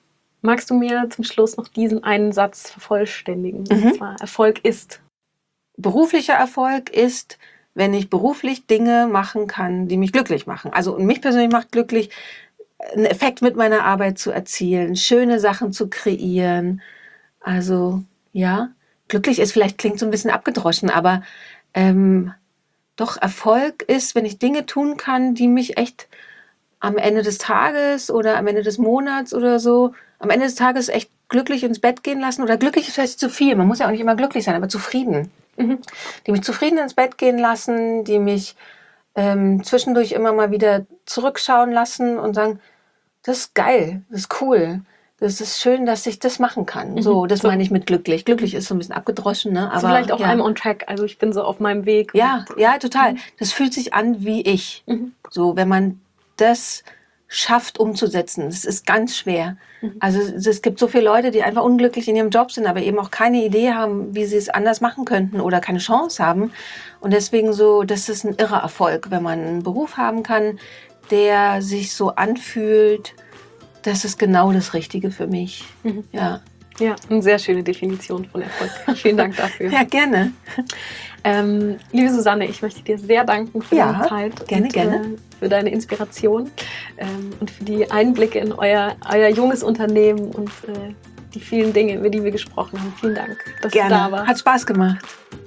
Magst du mir zum Schluss noch diesen einen Satz vervollständigen? Mhm. Und zwar, Erfolg ist. Beruflicher Erfolg ist, wenn ich beruflich Dinge machen kann, die mich glücklich machen. Also mich persönlich macht glücklich, einen Effekt mit meiner Arbeit zu erzielen, schöne Sachen zu kreieren. Also ja, glücklich ist vielleicht, klingt so ein bisschen abgedroschen, aber doch Erfolg ist, wenn ich Dinge tun kann, die mich echt am Ende des Tages oder am Ende des Monats oder so, am Ende des Tages echt glücklich ins Bett gehen lassen. Oder glücklich ist vielleicht zu viel, man muss ja auch nicht immer glücklich sein, aber zufrieden. Die mich zufrieden ins Bett gehen lassen, die mich zwischendurch immer mal wieder zurückschauen lassen und sagen, das ist geil, das ist cool, das ist schön, dass ich das machen kann. So, das meine ich mit glücklich. Glücklich ist so ein bisschen abgedroschen, ne? Aber so vielleicht auch I'm on track, also ich bin so auf meinem Weg. Ja, total. Das fühlt sich an wie ich. So, wenn man das schafft umzusetzen. Das ist ganz schwer. Also es gibt so viele Leute, die einfach unglücklich in ihrem Job sind, aber eben auch keine Idee haben, wie sie es anders machen könnten oder keine Chance haben. Und deswegen so, das ist ein irrer Erfolg, wenn man einen Beruf haben kann, der sich so anfühlt, das ist genau das Richtige für mich. Ja. Ja, eine sehr schöne Definition von Erfolg. Vielen Dank dafür. Ja, gerne. Liebe Susanne, ich möchte dir sehr danken für deine Zeit. Gerne. Für deine Inspiration und für die Einblicke in euer junges Unternehmen und die vielen Dinge, über die wir gesprochen haben. Vielen Dank, dass du da warst. Hat Spaß gemacht.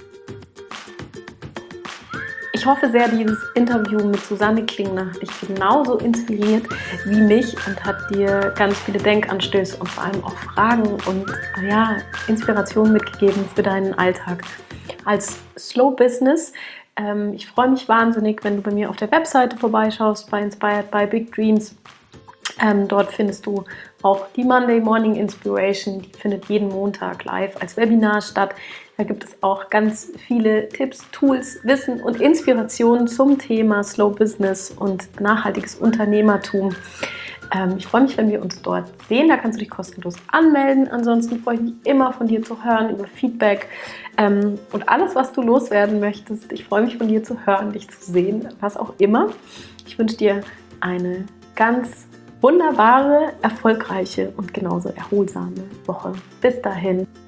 Ich hoffe sehr, dieses Interview mit Susanne Klingner hat dich genauso inspiriert wie mich und hat dir ganz viele Denkanstöße und vor allem auch Fragen und Inspiration mitgegeben für deinen Alltag als Slow Business. Ich freue mich wahnsinnig, wenn du bei mir auf der Webseite vorbeischaust, bei Inspired by Big Dreams. Dort findest du auch die Monday Morning Inspiration, die findet jeden Montag live als Webinar statt. Da gibt es auch ganz viele Tipps, Tools, Wissen und Inspirationen zum Thema Slow Business und nachhaltiges Unternehmertum. Ich freue mich, wenn wir uns dort sehen. Da kannst du dich kostenlos anmelden. Ansonsten freue ich mich immer von dir zu hören, über Feedback und alles, was du loswerden möchtest. Ich freue mich von dir zu hören, dich zu sehen, was auch immer. Ich wünsche dir eine ganz wunderbare, erfolgreiche und genauso erholsame Woche. Bis dahin.